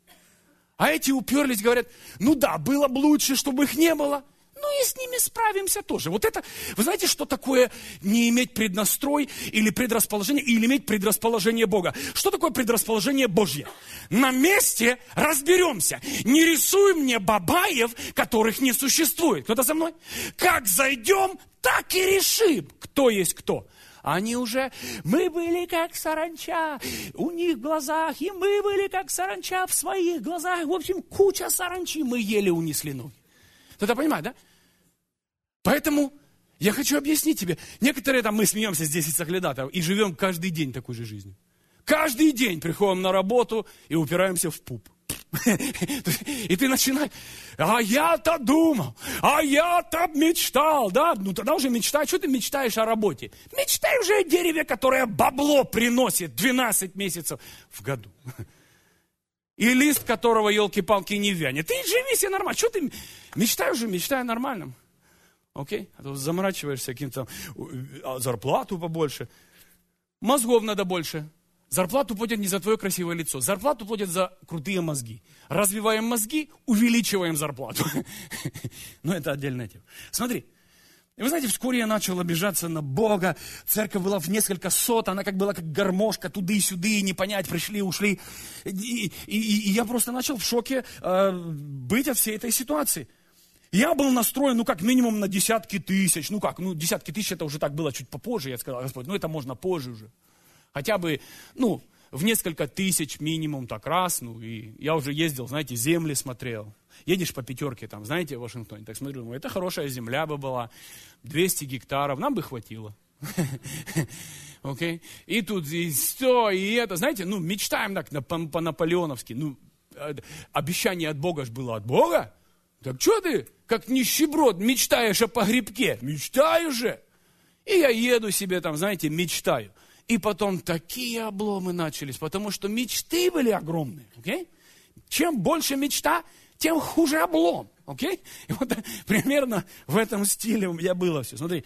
А эти уперлись, говорят: ну да, было бы лучше, чтобы их не было. Ну и с ними справимся тоже. Вот это, вы знаете, что такое не иметь преднастрой или предрасположение, или иметь предрасположение Бога? Что такое предрасположение Божье? На месте разберемся. Не рисуй мне бабаев, которых не существует. Кто-то со мной? Как зайдем, так и решим, кто есть кто. Они уже, мы были как саранча у них в глазах, и мы были как саранча в своих глазах. В общем, куча саранчи мы ели, унесли ноги. Кто-то понимает, да? Поэтому я хочу объяснить тебе. Некоторые мы смеемся с 10 соглядатов и живем каждый день такой же жизнью. Каждый день приходим на работу и упираемся в пуп. И ты начинаешь: а я-то думал, а я-то мечтал, да? Тогда уже мечтай. Что ты мечтаешь о работе? Мечтай уже о дереве, которое бабло приносит 12 месяцев в году. И лист, которого, елки-палки, не вянет. Ты живи себе нормально. Что ты мечтай о нормальном? Окей? А то заморачиваешься каким-то, зарплату побольше. Мозгов надо больше. Зарплату платят не за твое красивое лицо. Зарплату платят за крутые мозги. Развиваем мозги, увеличиваем зарплату. Но это отдельная тема. Смотри. И вы знаете, вскоре я начал обижаться на Бога. Церковь была в несколько сот, она была как гармошка, туды и сюды, не понять, пришли, ушли. И я просто начал в шоке быть от всей этой ситуации. Я был настроен, как минимум на десятки тысяч. Десятки тысяч это уже так было чуть попозже. Я сказал: Господь, это можно позже уже. Хотя бы, в несколько тысяч минимум так раз. И я уже ездил, знаете, земли смотрел. Едешь по пятерке, знаете, в Вашингтоне, так смотрю, это хорошая земля бы была, 200 гектаров, нам бы хватило. Окей? И тут, и все, и это, знаете, мечтаем так по-наполеоновски. Обещание от Бога ж было от Бога. Так что ты, как нищеброд, мечтаешь о погребке? Мечтаю же. И я еду себе знаете, мечтаю. И потом такие обломы начались, потому что мечты были огромные. Okay? Чем больше мечта, тем хуже облом. Okay? И вот примерно в этом стиле у меня было все. Смотри,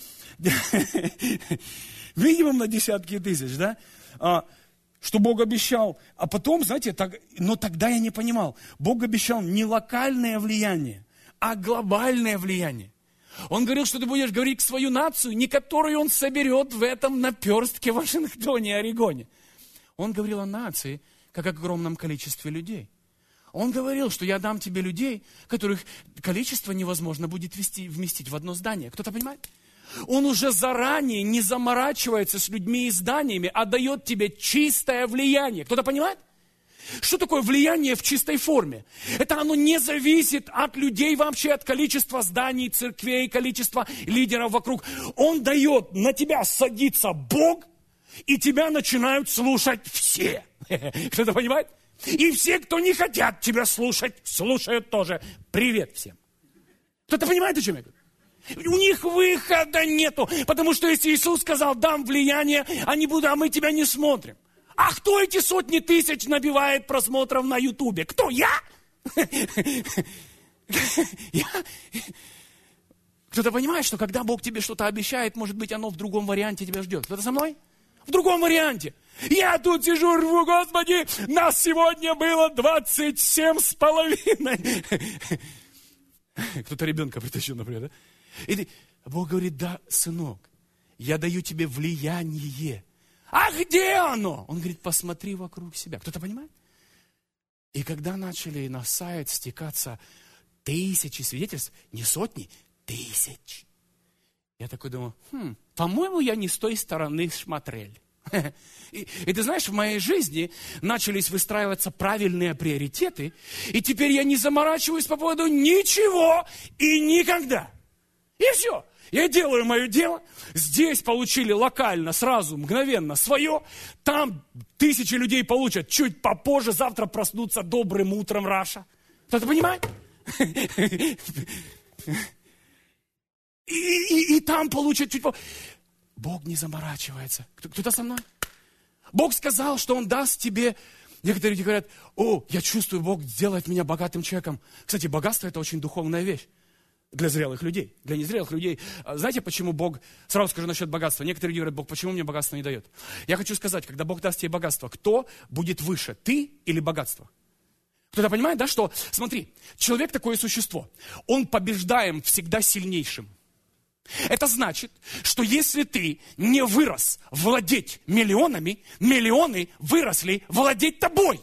минимум на десятки тысяч, да? Что Бог обещал. А потом, знаете, но тогда я не понимал. Бог обещал не локальное влияние, а глобальное влияние. Он говорил, что ты будешь говорить свою нацию, не которую он соберет в этом наперстке в Вашингтоне, Орегоне. Он говорил о нации, как о огромном количестве людей. Он говорил, что я дам тебе людей, которых количество невозможно будет вместить в одно здание. Кто-то понимает? Он уже заранее не заморачивается с людьми и зданиями, а дает тебе чистое влияние. Кто-то понимает? Что такое влияние в чистой форме? Это оно не зависит от людей вообще, от количества зданий, церквей, количества лидеров вокруг. Он дает, на тебя садится Бог, и тебя начинают слушать все. Кто-то понимает? И все, кто не хотят тебя слушать, слушают тоже. Привет всем. Кто-то понимает, о чем я говорю? У них выхода нету, потому что если Иисус сказал, дам влияние, они будут, а мы тебя не смотрим. А кто эти сотни тысяч набивает просмотров на Ютубе? Кто? Я? Кто-то понимает, что когда Бог тебе что-то обещает, может быть, оно в другом варианте тебя ждет. Кто-то со мной? В другом варианте. Я тут сижу, рву, Господи, нас сегодня было 27,5. Кто-то ребенка притащил, например, да? И Бог говорит, да, сынок, я даю тебе влияние. А где оно? Он говорит, посмотри вокруг себя. Кто-то понимает? И когда начали на сайт стекаться тысячи свидетельств, не сотни, тысяч. Я такой думаю, по-моему, я не с той стороны смотрели. И ты знаешь, в моей жизни начались выстраиваться правильные приоритеты, и теперь я не заморачиваюсь по поводу ничего и никогда. И все. Я делаю мое дело. Здесь получили локально, сразу, мгновенно свое. Там тысячи людей получат чуть попозже. Завтра проснутся добрым утром, Раша. Кто-то понимает? И там получат чуть позже. Бог не заморачивается. Кто-то со мной? Бог сказал, что Он даст тебе... Некоторые люди говорят, я чувствую, Бог сделает меня богатым человеком. Кстати, богатство – это очень духовная вещь. Для зрелых людей. Для незрелых людей. Знаете, почему Бог... Сразу скажу насчет богатства. Некоторые люди говорят, Бог, почему мне богатство не дает? Я хочу сказать, когда Бог даст тебе богатство, кто будет выше, ты или богатство? Кто-то понимает, да, что... Смотри, человек такое существо. Он побеждаем всегда сильнейшим. Это значит, что если ты не вырос владеть миллионами, миллионы выросли владеть тобой.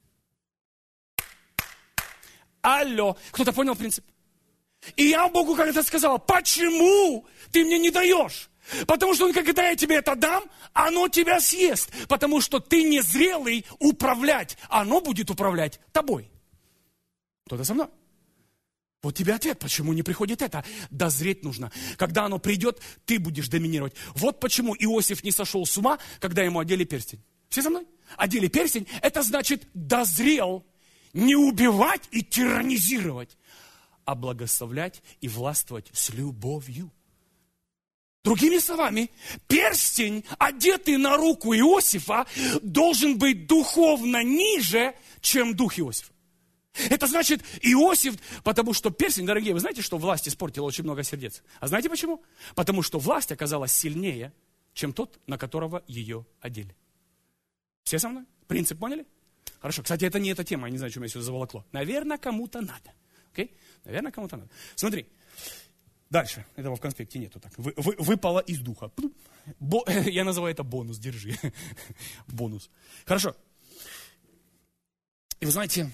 Алло. Кто-то понял принцип? И я Богу когда-то сказал, почему ты мне не даешь? Потому что когда я тебе это дам, оно тебя съест. Потому что ты незрелый управлять, оно будет управлять тобой. Кто-то со мной? Вот тебе ответ, почему не приходит это. Дозреть нужно. Когда оно придет, ты будешь доминировать. Вот почему Иосиф не сошел с ума, когда ему одели перстень. Все со мной? Одели перстень, это значит дозрел не убивать и тиранизировать, а благословлять и властвовать с любовью. Другими словами, перстень, одетый на руку Иосифа, должен быть духовно ниже, чем дух Иосифа. Это значит Иосиф, потому что перстень, дорогие, вы знаете, что власть испортила очень много сердец? А знаете почему? Потому что власть оказалась сильнее, чем тот, на которого ее одели. Все со мной? Принцип поняли? Хорошо. Кстати, это не эта тема, я не знаю, что меня сюда заволокло. Наверное, кому-то надо. Окей? Наверное, кому-то надо. Смотри. Дальше. Этого в конспекте нету. Так. Выпало из духа. Я называю это бонус. Держи. Бонус. Хорошо. И вы знаете,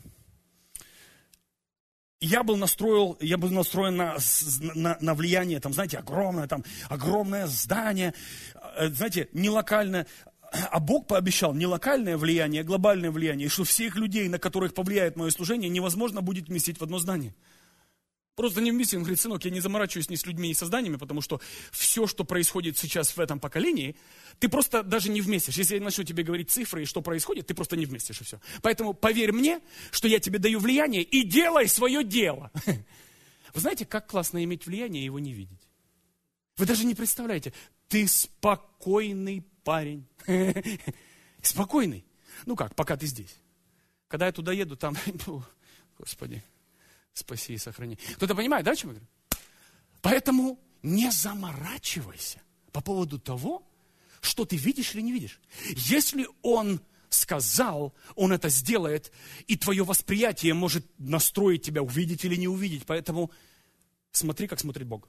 я был настроен на влияние, там, знаете, огромное здание, знаете, не локальное. А Бог пообещал не локальное влияние, а глобальное влияние, и что всех людей, на которых повлияет мое служение, невозможно будет вместить в одно здание. Просто не вместить. Он говорит, сынок, я не заморачиваюсь ни с людьми, ни со зданиями, потому что все, что происходит сейчас в этом поколении, ты просто даже не вместишь. Если я начну тебе говорить цифры и что происходит, ты просто не вместишь, и все. Поэтому поверь мне, что я тебе даю влияние, и делай свое дело. Вы знаете, как классно иметь влияние и его не видеть? Вы даже не представляете, ты спокойный парень. Спокойный. Ну как, пока ты здесь. Когда я туда еду, там, Господи, спаси и сохрани. Кто-то понимает, да, о чем я говорю? Поэтому не заморачивайся по поводу того, что ты видишь или не видишь. Если Он сказал, Он это сделает, и твое восприятие может настроить тебя, увидеть или не увидеть. Поэтому смотри, как смотрит Бог.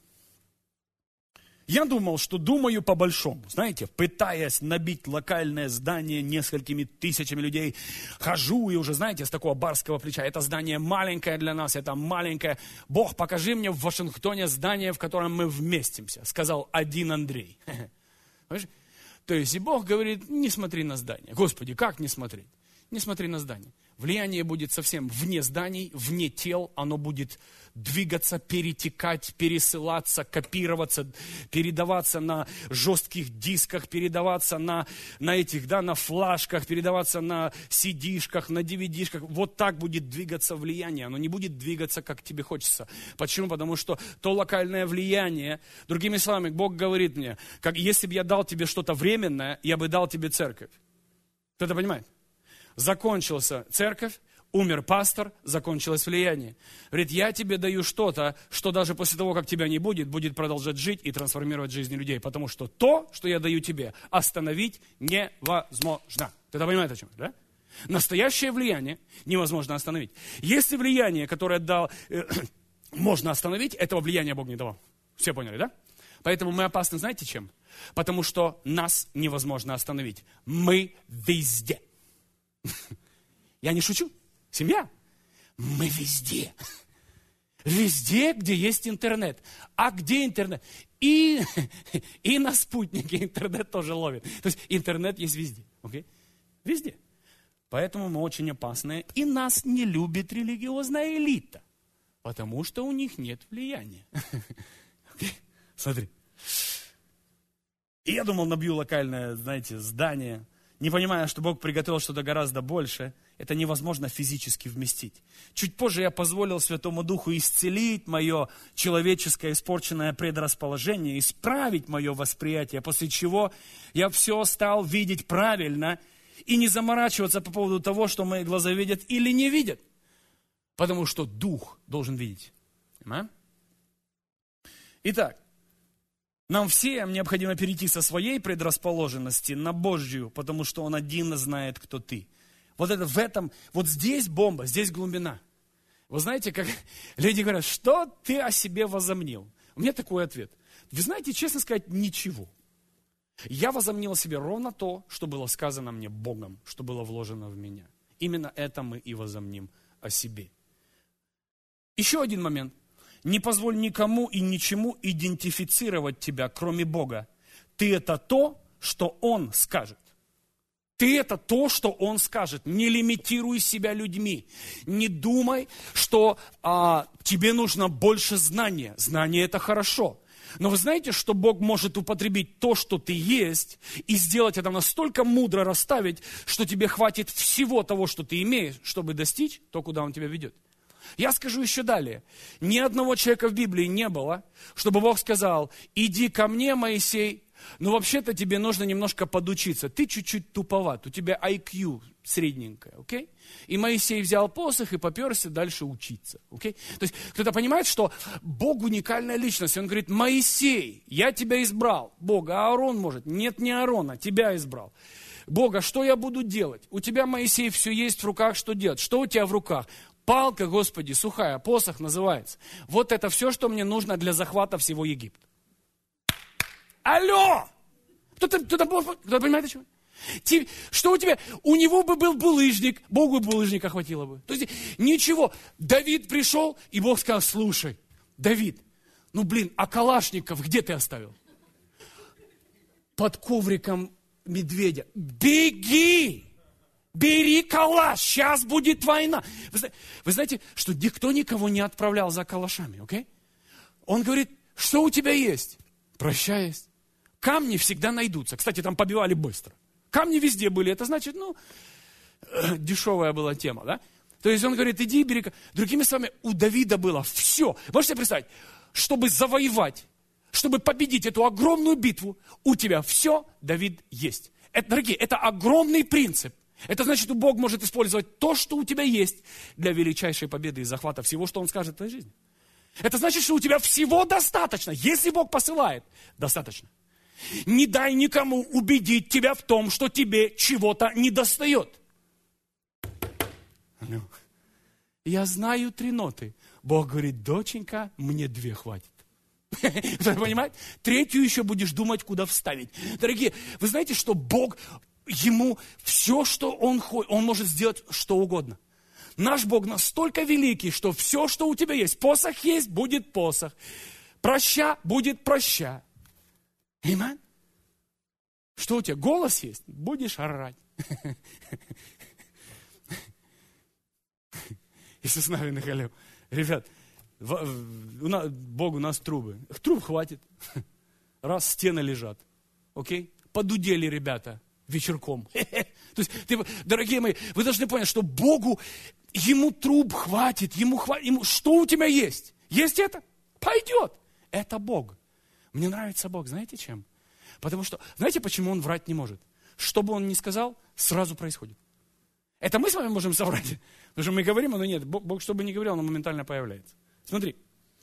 Я думал, что думаю по-большому, знаете, пытаясь набить локальное здание несколькими тысячами людей, хожу и уже, знаете, с такого барского плеча, это здание маленькое для нас, это маленькое. Бог, покажи мне в Вашингтоне здание, в котором мы вместимся, сказал один Андрей. Понимаешь? То есть и Бог говорит, не смотри на здание. Господи, как не смотреть? Не смотри на здание. Влияние будет совсем вне зданий, вне тел, оно будет двигаться, перетекать, пересылаться, копироваться, передаваться на жестких дисках, передаваться на этих, да, на флешках, передаваться на CD-шках, на DVD-шках. Вот так будет двигаться влияние, оно не будет двигаться, как тебе хочется. Почему? Потому что то локальное влияние, другими словами, Бог говорит мне, как если бы я дал тебе что-то временное, я бы дал тебе церковь. Кто-то понимает? Закончился церковь, умер пастор, закончилось влияние. Говорит, я тебе даю что-то, что даже после того, как тебя не будет, будет продолжать жить и трансформировать жизни людей. Потому что то, что я даю тебе, остановить невозможно. Кто-то понимает, о чем это, да? Настоящее влияние невозможно остановить. Если влияние, которое дал, можно остановить, этого влияния Бог не давал. Все поняли, да? Поэтому мы опасны, знаете, чем? Потому что нас невозможно остановить. Мы везде. Я не шучу. Семья. Мы везде. Везде, где есть интернет. А где интернет? И на спутнике интернет тоже ловит. То есть интернет есть везде. Okay? Везде. Поэтому мы очень опасны. И нас не любит религиозная элита. Потому что у них нет влияния. Okay? Смотри. И я думал, набью локальное, знаете, здание. Не понимая, что Бог приготовил что-то гораздо больше, это невозможно физически вместить. Чуть позже я позволил Святому Духу исцелить мое человеческое испорченное предрасположение, исправить мое восприятие, после чего я все стал видеть правильно и не заморачиваться по поводу того, что мои глаза видят или не видят. Потому что Дух должен видеть. Понимаете? Итак, нам всем необходимо перейти со своей предрасположенности на Божью, потому что Он один знает, кто ты. Вот это в этом, вот здесь бомба, здесь глубина. Вы знаете, как люди говорят, что ты о себе возомнил? У меня такой ответ. Вы знаете, честно сказать, ничего. Я возомнил о себе ровно то, что было сказано мне Богом, что было вложено в меня. Именно это мы и возомним о себе. Еще один момент. Не позволь никому и ничему идентифицировать тебя, кроме Бога. Ты это то, что Он скажет. Ты это то, что Он скажет. Не лимитируй себя людьми. Не думай, что тебе нужно больше знания. Знание это хорошо. Но вы знаете, что Бог может употребить то, что ты есть, и сделать это настолько мудро расставить, что тебе хватит всего того, что ты имеешь, чтобы достичь то, куда Он тебя ведет. Я скажу еще далее. Ни одного человека в Библии не было, чтобы Бог сказал, иди ко мне, Моисей, но вообще-то тебе нужно немножко подучиться. Ты чуть-чуть туповат, у тебя IQ средненькое, окей? И Моисей взял посох и поперся дальше учиться, окей? То есть кто-то понимает, что Бог уникальная личность. Он говорит, Моисей, я тебя избрал. Бог, а Аарон может? Нет, не Аарона, тебя избрал. Бога, что я буду делать? У тебя, Моисей, все есть в руках, что делать? Что у тебя в руках? Палка, Господи, сухая, посох называется. Вот это все, что мне нужно для захвата всего Египта. Алло! Кто-то понимает, о чем? Что у тебя? У него бы был булыжник, Богу булыжника хватило бы. То есть ничего. Давид пришел, и Бог сказал, слушай, Давид, а калашников где ты оставил? Под ковриком медведя. Беги! Бери калаш, сейчас будет война. Вы знаете, что никто никого не отправлял за калашами, окей? Он говорит, что у тебя есть? Прощай есть. Камни всегда найдутся. Кстати, там побивали быстро. Камни везде были, это значит, дешевая была тема, да? То есть он говорит, иди бери. Другими словами, у Давида было все. Можете себе представить, чтобы завоевать, чтобы победить эту огромную битву, у тебя все, Давид, есть. Это, дорогие, это огромный принцип. Это значит, что Бог может использовать то, что у тебя есть, для величайшей победы и захвата всего, что Он скажет в твоей жизни. Это значит, что у тебя всего достаточно. Если Бог посылает, достаточно. Не дай никому убедить тебя в том, что тебе чего-то недостает. Я знаю 3 ноты. Бог говорит, доченька, мне 2 хватит. Вы понимаете? 3 еще будешь думать, куда вставить. Дорогие, вы знаете, что Бог, ему все, что Он хочет, Он может сделать что угодно. Наш Бог настолько великий, что все, что у тебя есть, посох есть, будет посох. Проща, будет проща. Аминь? Что у тебя, голос есть? Будешь орать. Иисус Навин говорил, ребят, Бог у нас трубы. Труб хватит. Раз стены лежат. Окей? Подудели ребята вечерком. То есть, дорогие мои, вы должны понять, что Богу, ему труб хватит, ему что у тебя есть? Есть это? Пойдет. Это Бог. Мне нравится Бог, знаете чем? Потому что, знаете, почему Он врать не может? Что бы Он ни сказал, сразу происходит. Это мы с вами можем соврать. Потому что мы говорим, но нет. Бог, что бы ни говорил, Он моментально появляется. Смотри.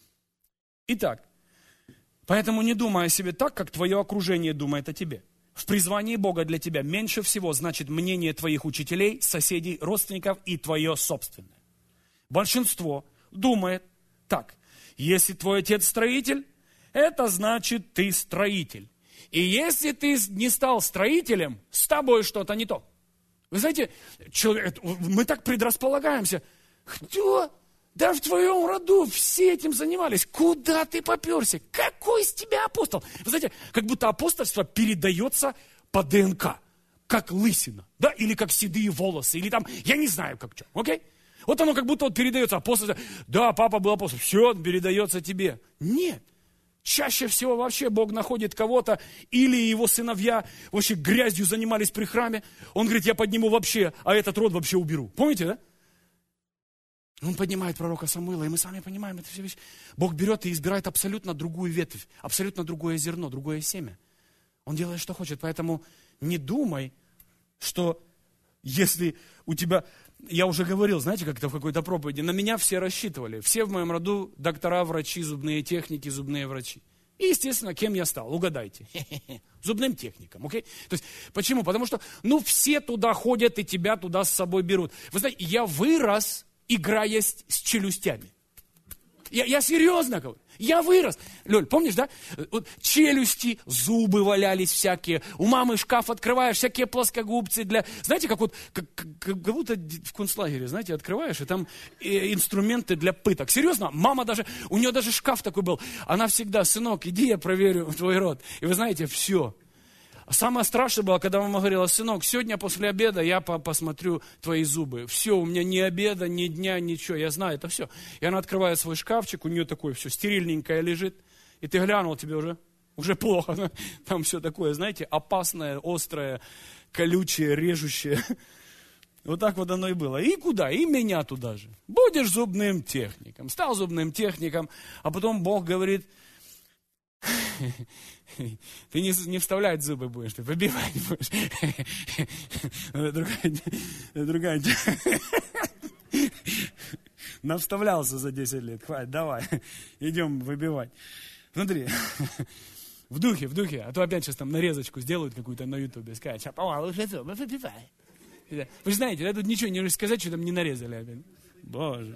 Итак, поэтому не думай о себе так, как твое окружение думает о тебе. В призвании Бога для тебя меньше всего значит мнение твоих учителей, соседей, родственников и твое собственное. Большинство думает так. Если твой отец строитель, это значит ты строитель. И если ты не стал строителем, с тобой что-то не то. Вы знаете, мы так предрасполагаемся. Кто? Да в твоем роду все этим занимались. Куда ты поперся? Какой из тебя апостол? Вы знаете, как будто апостольство передается по ДНК. Как лысина, да? Или как седые волосы. Или там, я не знаю, как что. Окей? Вот оно как будто вот передается апостольство. Да, папа был апостол. Все передается тебе. Нет. Чаще всего вообще Бог находит кого-то, или его сыновья вообще грязью занимались при храме. Он говорит, я подниму вообще, а этот род вообще уберу. Помните, да? Он поднимает пророка Самуила, и мы с вами понимаем это все вещи. Бог берет и избирает абсолютно другую ветвь, абсолютно другое зерно, другое семя. Он делает, что хочет, поэтому не думай, что если у тебя... Я уже говорил, знаете, как-то в какой-то проповеди, на меня все рассчитывали. Все в моем роду доктора, врачи, зубные техники, зубные врачи. И, естественно, кем я стал? Угадайте. Зубным техником, окей? То есть, почему? Потому что, все туда ходят и тебя туда с собой берут. Вы знаете, я вырос, играя с челюстями. Я серьезно говорю. Я вырос. Лёль, помнишь, да? Вот челюсти, зубы валялись всякие. У мамы шкаф открываешь, всякие плоскогубцы для... Знаете, как будто в концлагере, знаете, открываешь, и там инструменты для пыток. Серьезно, мама даже... У нее даже шкаф такой был. Она всегда, сынок, иди, я проверю твой рот. И вы знаете, все. Самое страшное было, когда мама говорила, сынок, сегодня после обеда я посмотрю твои зубы. Все, у меня ни обеда, ни дня, ничего, я знаю, это все. И она открывает свой шкафчик, у нее такое все стерильненькое лежит. И ты глянул, тебе уже плохо. Там все такое, знаете, опасное, острое, колючее, режущее. Вот так вот оно и было. И куда? И меня туда же. Будешь зубным техником. Стал зубным техником, а потом Бог говорит... Ты не вставлять зубы будешь, ты выбивать будешь. Другая. Навставлялся за 10 лет. Хватит, давай. Идем выбивать. Смотри. В духе. А то опять сейчас там нарезочку сделают какую-то на ютубе. Скажут, шаповал, зубы выбивай. Вы же знаете, да, тут ничего не рассказать, что там не нарезали опять. Боже.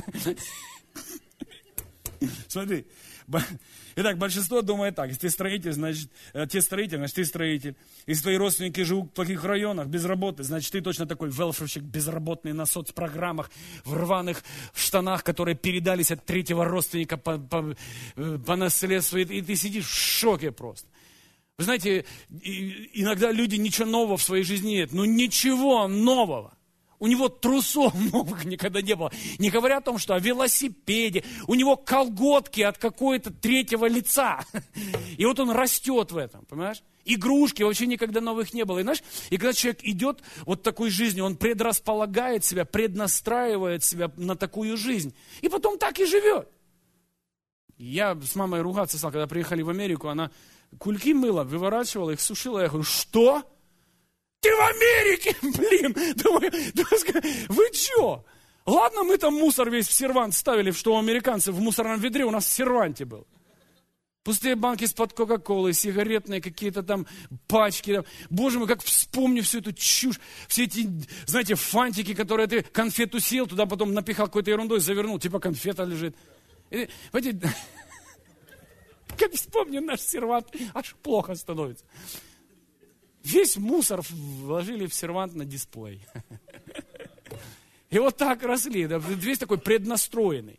Смотри. Итак, большинство думает так, если ты строитель, значит ты строитель. Если твои родственники живут в плохих районах, безработные, значит ты точно такой велферщик, безработный на соцпрограммах, в рваных штанах, которые передались от 3-го родственника по наследству, и ты сидишь в шоке просто. Вы знаете, иногда люди ничего нового в своей жизни нет, ничего нового. У него трусов новых никогда не было. Не говоря о том, что о велосипеде. У него колготки от какого-то 3-го лица. И вот он растет в этом, понимаешь? Игрушки вообще никогда новых не было. И, знаешь, и когда человек идет вот такой жизнью, он предрасполагает себя, преднастраивает себя на такую жизнь. И потом так и живет. Я с мамой ругаться стал, когда приехали в Америку, она кульки мыла, выворачивала их, сушила. Я говорю, что? Ты в Америке, блин! Думаю, вы что? Ладно, мы там мусор весь в сервант ставили, что у американцев в мусорном ведре у нас в серванте был. Пустые банки из-под Кока-Колы, сигаретные какие-то там пачки. Там. Боже мой, как вспомню всю эту чушь. Все эти, знаете, фантики, которые ты конфету съел, туда потом напихал какой-то ерундой, завернул, типа конфета лежит. И, понимаете, как вспомню наш сервант, аж плохо становится. Весь мусор вложили в сервант на дисплей. И вот так росли, да, весь такой преднастроенный.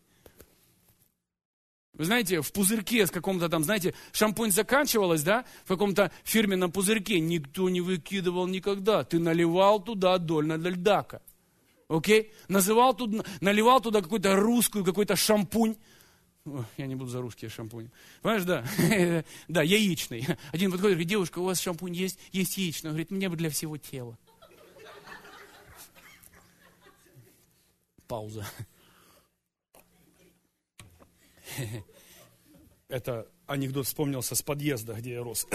Вы знаете, в пузырьке с каком-то там, знаете, шампунь заканчивалась, да, в каком-то фирменном пузырьке, никто не выкидывал никогда. Ты наливал туда Дональда Дака, окей? Наливал туда какую-то русскую, какой-то шампунь. Ой, я не буду за русские шампуни. Понимаешь, да? Да, яичный. Один подходит, говорит, девушка, у вас шампунь есть? Есть яичный. Он говорит, мне бы для всего тела. Пауза. Это анекдот вспомнился с подъезда, где я рос.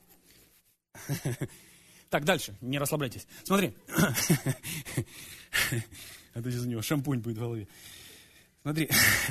Так, дальше, не расслабляйтесь. Смотри. А то сейчас у него шампунь будет в голове. Смотри.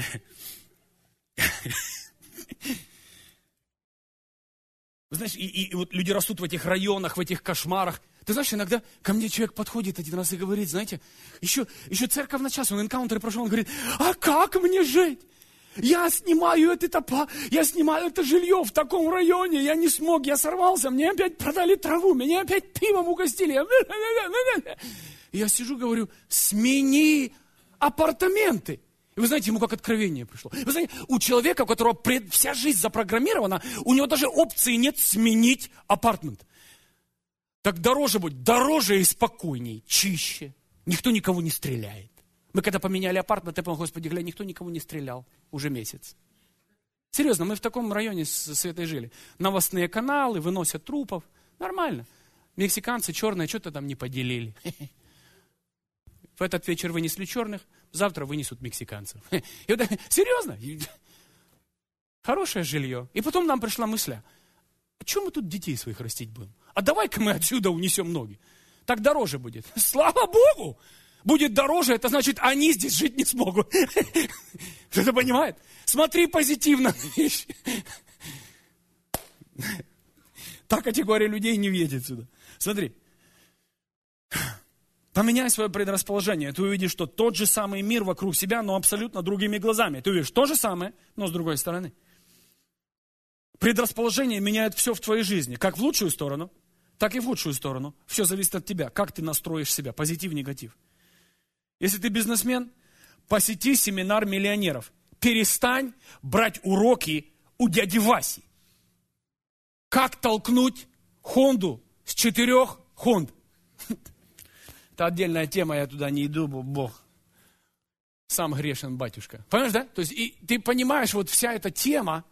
Знаешь, и вот люди растут в этих районах, в этих кошмарах. Ты знаешь, иногда ко мне человек подходит один раз и говорит, знаете, еще церковь на час, он энкаунтер прошел, он говорит, а как мне жить? Я снимаю это жилье в таком районе, я не смог, я сорвался, мне опять продали траву, меня опять пивом угостили. И я сижу, говорю, смени апартаменты. И вы знаете, ему как откровение пришло. Вы знаете, у человека, у которого вся жизнь запрограммирована, у него даже опции нет сменить апартмент. Так дороже будет, дороже и спокойней, чище. Никто никого не стреляет. Мы когда поменяли апартмент, я понял, Господи, глянь, никто никого не стрелял уже месяц. Серьезно, мы в таком районе с Светой жили. Новостные каналы, выносят трупов. Нормально. Мексиканцы черные что-то там не поделили. В этот вечер вынесли черных, завтра вынесут мексиканцев. И вот, серьезно? Хорошее жилье. И потом нам пришла мысль, а что мы тут детей своих растить будем? А давай-ка мы отсюда унесем ноги. Так дороже будет. Слава Богу! Будет дороже, это значит, они здесь жить не смогут. Кто-то понимает? Смотри позитивно. Та категория людей не въедет сюда. Смотри. Поменяй свое предрасположение. Ты увидишь, что тот же самый мир вокруг себя, но абсолютно другими глазами. Ты увидишь то же самое, но с другой стороны. Предрасположение меняет все в твоей жизни. Как в лучшую сторону, так и в худшую сторону. Все зависит от тебя. Как ты настроишь себя. Позитив, негатив. Если ты бизнесмен, посети семинар миллионеров. Перестань брать уроки у дяди Васи. Как толкнуть Хонду с 4 Хонд. Это отдельная тема, я туда не иду, Бог. Сам грешен, батюшка. Понимаешь, да? То есть и ты понимаешь, вот вся эта тема,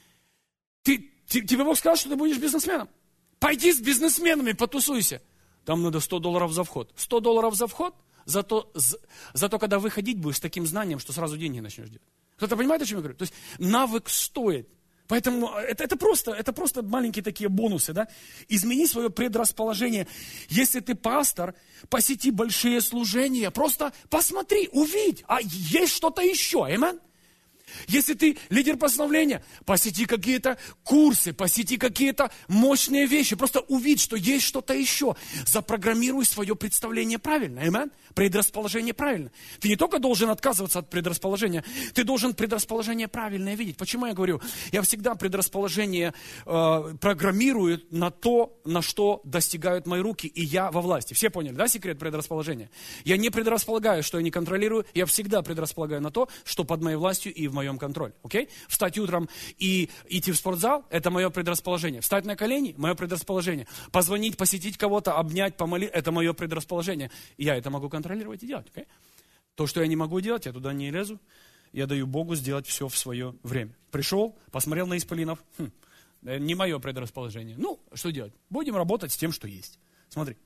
тебе Бог сказал, что ты будешь бизнесменом. Пойди с бизнесменами, потусуйся. Там надо $100 за вход. $100 за вход, зато когда выходить будешь с таким знанием, что сразу деньги начнешь делать. Кто-то понимает, о чем я говорю? То есть навык стоит. Поэтому это просто маленькие такие бонусы, да? Измени свое предрасположение. Если ты пастор, посети большие служения, просто посмотри, увидь, а есть что-то еще, аминь? Если ты лидер постановления, посети какие-то курсы, посети какие-то мощные вещи, просто увидь, что есть что-то еще. Запрограммируй свое представление правильно, аминь? Предрасположение правильно. Ты не только должен отказываться от предрасположения, ты должен предрасположение правильное видеть. Почему я говорю? Я всегда предрасположение программирую на то, на что достигают мои руки, и я во власти. Все поняли, да, секрет предрасположения? Я не предрасполагаю, что я не контролирую, я всегда предрасполагаю на то, что под моей властью и в моем контроле. Окей? Встать утром и идти в спортзал – это мое предрасположение. Встать на колени – мое предрасположение. Позвонить, посетить кого-то, обнять, помолить – это мое предрасположение. И я это могу контролировать и делать. Okay? То, что я не могу делать, я туда не лезу. Я даю Богу сделать все в свое время. Пришел, посмотрел на исполинов. Не мое предрасположение. Ну, что делать? Будем работать с тем, что есть. Смотри.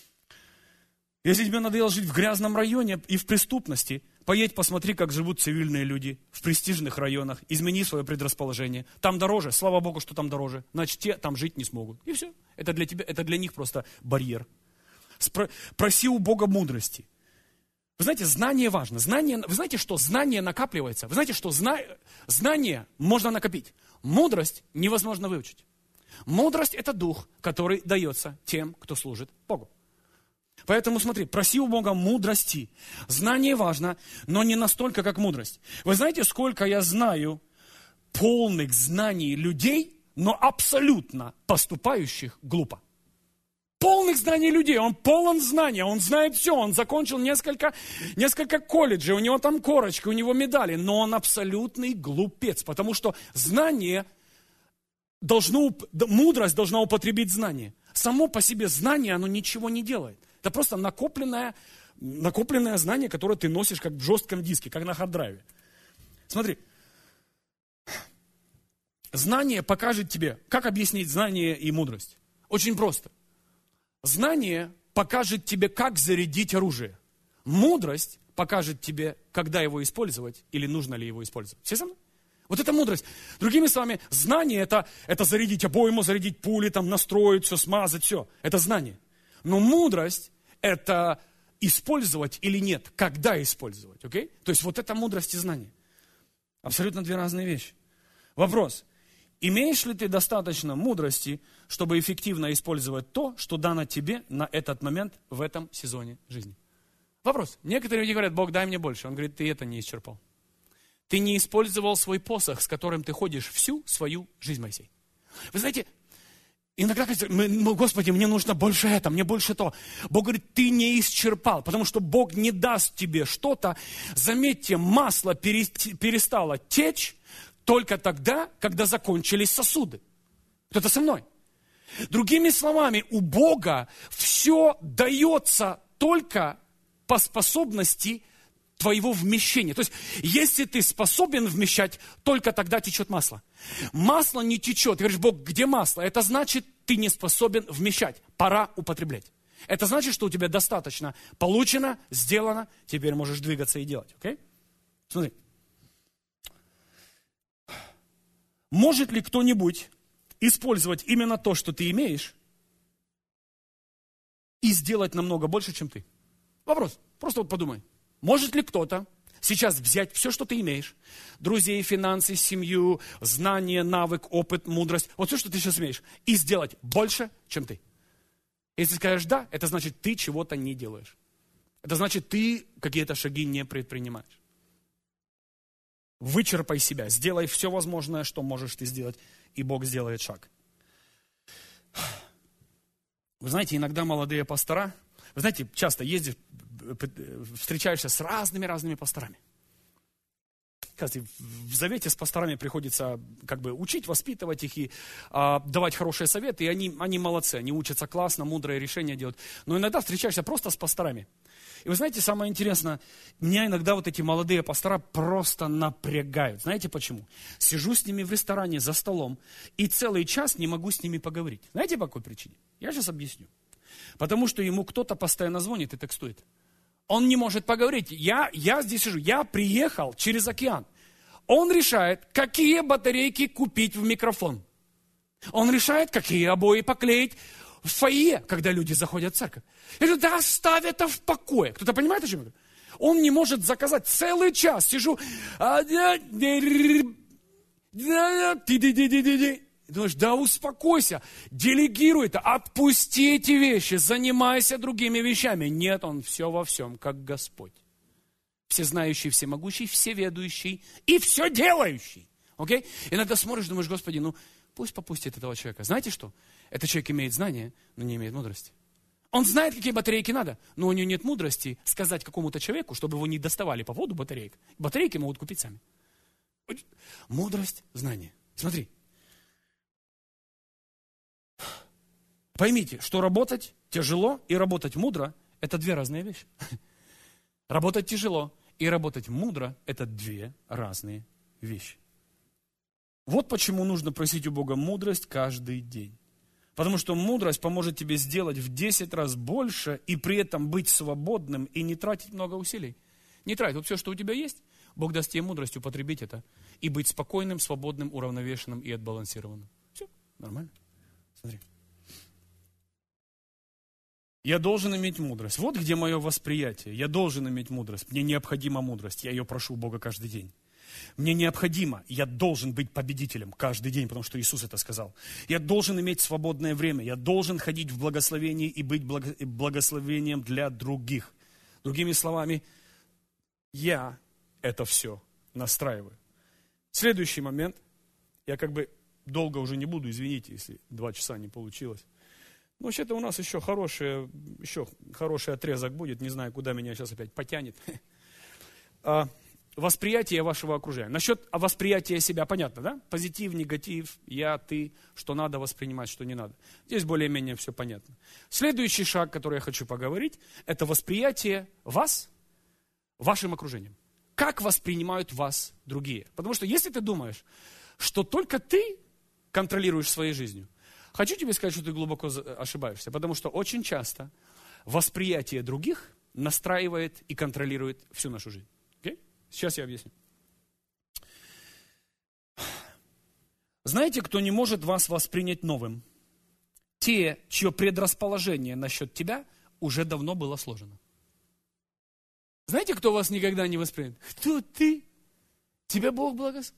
Если тебе надоело жить в грязном районе и в преступности, поедь, посмотри, как живут цивильные люди в престижных районах. Измени свое предрасположение. Там дороже, слава Богу, что там дороже. Значит, те там жить не смогут. И все. Это для тебя, это для них просто барьер. Проси у Бога мудрости. Вы знаете, знание важно. Вы знаете, что знание накапливается? Вы знаете, что знание можно накопить? Мудрость невозможно выучить. Мудрость – это дух, который дается тем, кто служит Богу. Поэтому смотри, проси у Бога мудрости. Знание важно, но не настолько, как мудрость. Вы знаете, сколько я знаю полных знаний людей, но абсолютно поступающих глупо. Полных знаний людей, он полон знания, он знает все, он закончил несколько колледжей, у него там корочки, у него медали, но он абсолютный глупец, потому что мудрость должна употребить знание. Само по себе знание, оно ничего не делает. Это просто накопленное знание, которое ты носишь как в жестком диске, как на хард-драйве. Смотри. Знание покажет тебе, как объяснить знание и мудрость. Очень просто. Знание покажет тебе, как зарядить оружие. Мудрость покажет тебе, когда его использовать или нужно ли его использовать. Все со мной? Вот это мудрость. Другими словами, знание это зарядить обойму, зарядить пули, там, настроить все, смазать все. Это знание. Но мудрость это использовать или нет, когда использовать. Okay? То есть вот это мудрость и знание. Абсолютно две разные вещи. Вопрос. Имеешь ли ты достаточно мудрости, чтобы эффективно использовать то, что дано тебе на этот момент в этом сезоне жизни? Вопрос. Некоторые люди говорят, Бог, дай мне больше. Он говорит, ты это не исчерпал. Ты не использовал свой посох, с которым ты ходишь всю свою жизнь, Моисей. Вы знаете, иногда кажется, Господи, мне нужно больше это, мне больше то. Бог говорит, ты не исчерпал, потому что Бог не даст тебе что-то. Заметьте, масло перестало течь только тогда, когда закончились сосуды. Кто-то со мной? Другими словами, у Бога все дается только по способности твоего вмещения. То есть, если ты способен вмещать, только тогда течет масло. Масло не течет. Ты говоришь, Бог, где масло? Это значит, ты не способен вмещать. Пора употреблять. Это значит, что у тебя достаточно получено, сделано, теперь можешь двигаться и делать. Окей? Смотри. Может ли кто-нибудь использовать именно то, что ты имеешь, и сделать намного больше, чем ты? Вопрос. Просто вот подумай. Может ли кто-то сейчас взять все, что ты имеешь, друзей, финансы, семью, знания, навык, опыт, мудрость, вот все, что ты сейчас имеешь, и сделать больше, чем ты? Если скажешь «да», это значит, ты чего-то не делаешь. Это значит, ты какие-то шаги не предпринимаешь. Вычерпай себя, сделай все возможное, что можешь ты сделать, и Бог сделает шаг. Вы знаете, иногда молодые пастора, вы знаете, часто ездишь, встречаешься с разными пасторами. Кстати, в завете с пасторами приходится как бы учить, воспитывать их и давать хорошие советы, и они молодцы, они учатся классно, мудрые решения делают. Но иногда встречаешься просто с пасторами. И вы знаете, самое интересное, меня иногда вот эти молодые пастора просто напрягают. Знаете почему? Сижу с ними в ресторане за столом и целый час не могу с ними поговорить. Знаете по какой причине? Я сейчас объясню. Потому что ему кто-то постоянно звонит и текстует. Он не может поговорить. Я здесь сижу, я приехал через океан. Он решает, какие батарейки купить в микрофон. Он решает, какие обои поклеить в фойе, когда люди заходят в церковь. Я говорю, да оставь это в покое. Кто-то понимает, о чем я говорю? Он не может заказать целый час. Сижу. И думаешь, да успокойся, делегируй это, отпусти эти вещи, занимайся другими вещами. Нет, он все во всем, как Господь. Всезнающий, всемогущий, всеведущий и все делающий. Окей? Иногда смотришь, думаешь, Господи, пусть попустит этого человека. Знаете что? Этот человек имеет знания, но не имеет мудрости. Он знает, какие батарейки надо, но у него нет мудрости сказать какому-то человеку, чтобы его не доставали по поводу батареек. Батарейки могут купить сами. Мудрость, знание. Смотри. Поймите, что работать тяжело и работать мудро – это две разные вещи. Работать тяжело и работать мудро – это две разные вещи. Вот почему нужно просить у Бога мудрость каждый день. Потому что мудрость поможет тебе сделать в 10 раз больше и при этом быть свободным и не тратить много усилий. Не трать. Вот все, что у тебя есть, Бог даст тебе мудрость употребить это и быть спокойным, свободным, уравновешенным и отбалансированным. Все, нормально. Смотри. Я должен иметь мудрость. Вот где мое восприятие. Я должен иметь мудрость. Мне необходима мудрость. Я ее прошу у Бога каждый день. Мне необходимо, я должен быть победителем каждый день, потому что Иисус это сказал. Я должен иметь свободное время, я должен ходить в благословении и быть благословением для других. Другими словами, я это все настраиваю. Следующий момент, я долго уже не буду, извините, если 2 часа не получилось. Но вообще-то у нас еще хороший отрезок будет, не знаю, куда меня сейчас опять потянет. Восприятие вашего окружения. Насчет восприятия себя понятно, да? Позитив, негатив, я, ты, что надо воспринимать, что не надо. Здесь более-менее все понятно. Следующий шаг, который я хочу поговорить, это восприятие вас вашим окружением. Как воспринимают вас другие? Потому что если ты думаешь, что только ты контролируешь своей жизнью, хочу тебе сказать, что ты глубоко ошибаешься, потому что очень часто восприятие других настраивает и контролирует всю нашу жизнь. Сейчас я объясню. Знаете, кто не может вас воспринять новым? Те, чье предрасположение насчет тебя уже давно было сложено. Знаете, кто вас никогда не воспримет? Кто ты? Тебя Бог благословит.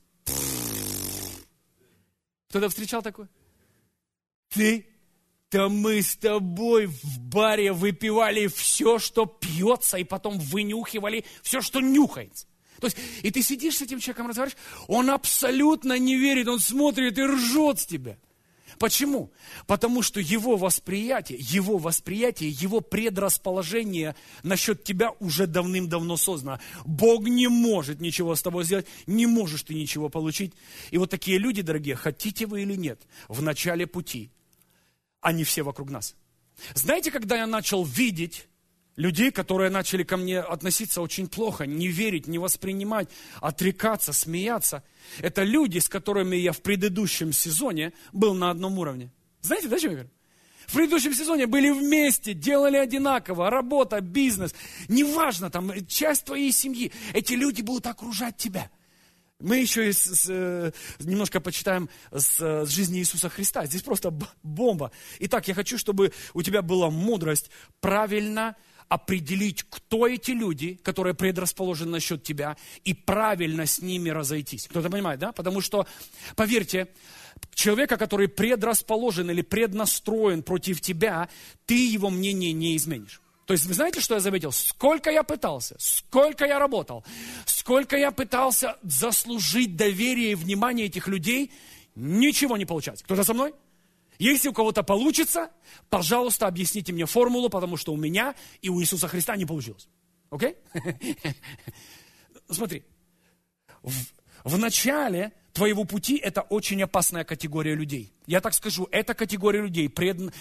Кто-то встречал такое? Ты? Да мы с тобой в баре выпивали все, что пьется, и потом вынюхивали все, что нюхается. То есть, и ты сидишь с этим человеком, разговариваешь, он абсолютно не верит, он смотрит и ржет с тебя. Почему? Потому что его восприятие, его предрасположение насчет тебя уже давным-давно создано. Бог не может ничего с тобой сделать, не можешь ты ничего получить. И вот такие люди, дорогие, хотите вы или нет, в начале пути, они все вокруг нас. Знаете, когда я начал видеть людей, которые начали ко мне относиться очень плохо, не верить, не воспринимать, отрекаться, смеяться. Это люди, с которыми я в предыдущем сезоне был на одном уровне. Знаете, да, что я говорю? В предыдущем сезоне были вместе, делали одинаково, работа, бизнес. Неважно, там, часть твоей семьи. Эти люди будут окружать тебя. Мы еще немножко почитаем с жизни Иисуса Христа. Здесь просто бомба. Итак, я хочу, чтобы у тебя была мудрость правильно определить, кто эти люди, которые предрасположены насчет тебя, и правильно с ними разойтись. Кто-то понимает, да? Потому что, поверьте, человека, который предрасположен или преднастроен против тебя, ты его мнение не изменишь. То есть, вы знаете, что я заметил? Сколько я пытался, сколько я работал, сколько я пытался заслужить доверие и внимание этих людей, ничего не получается. Кто-то со мной? Если у кого-то получится, пожалуйста, объясните мне формулу, потому что у меня и у Иисуса Христа не получилось. Окей? Смотри, в начале твоего пути это очень опасная категория людей. Я так скажу, это категория людей,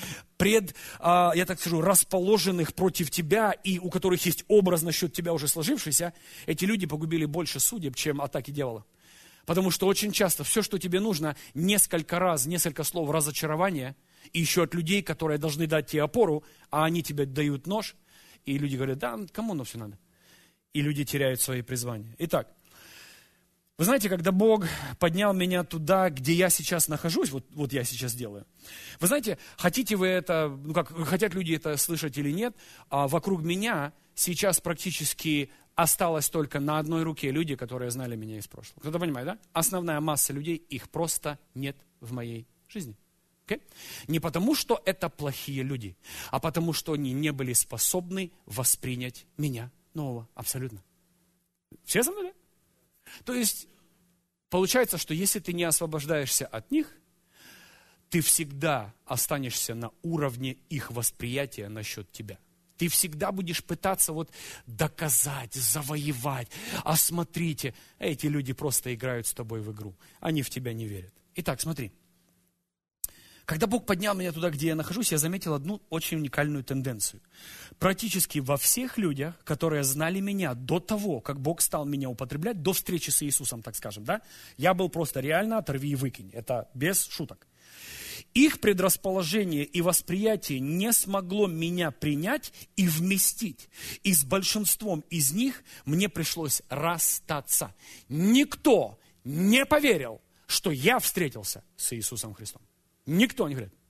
я так скажу, расположенных против тебя и у которых есть образ насчет тебя уже сложившийся. Эти люди погубили больше судеб, чем атаки дьявола. Потому что очень часто все, что тебе нужно, несколько слов разочарования, и еще от людей, которые должны дать тебе опору, а они тебе дают нож, и люди говорят, да, кому оно все надо? И люди теряют свои призвания. Итак, вы знаете, когда Бог поднял меня туда, где я сейчас нахожусь, вот я сейчас делаю, вы знаете, хотите вы это, хотят люди это слышать или нет, а вокруг меня сейчас практически осталось только на одной руке люди, которые знали меня из прошлого. Кто-то понимает, да? Основная масса людей, их просто нет в моей жизни. Okay? Не потому, что это плохие люди, а потому, что они не были способны воспринять меня нового. Абсолютно. Все со мной, да? То есть, получается, что если ты не освобождаешься от них, ты всегда останешься на уровне их восприятия насчет тебя. Ты всегда будешь пытаться доказать, завоевать. А смотрите, эти люди просто играют с тобой в игру. Они в тебя не верят. Итак, смотри. Когда Бог поднял меня туда, где я нахожусь, я заметил одну очень уникальную тенденцию. Практически во всех людях, которые знали меня до того, как Бог стал меня употреблять, до встречи с Иисусом, так скажем, да, я был просто реально оторви и выкинь. Это без шуток. Их предрасположение и восприятие не смогло меня принять и вместить. И с большинством из них мне пришлось расстаться. Никто не поверил, что я встретился с Иисусом Христом. Никто не говорит,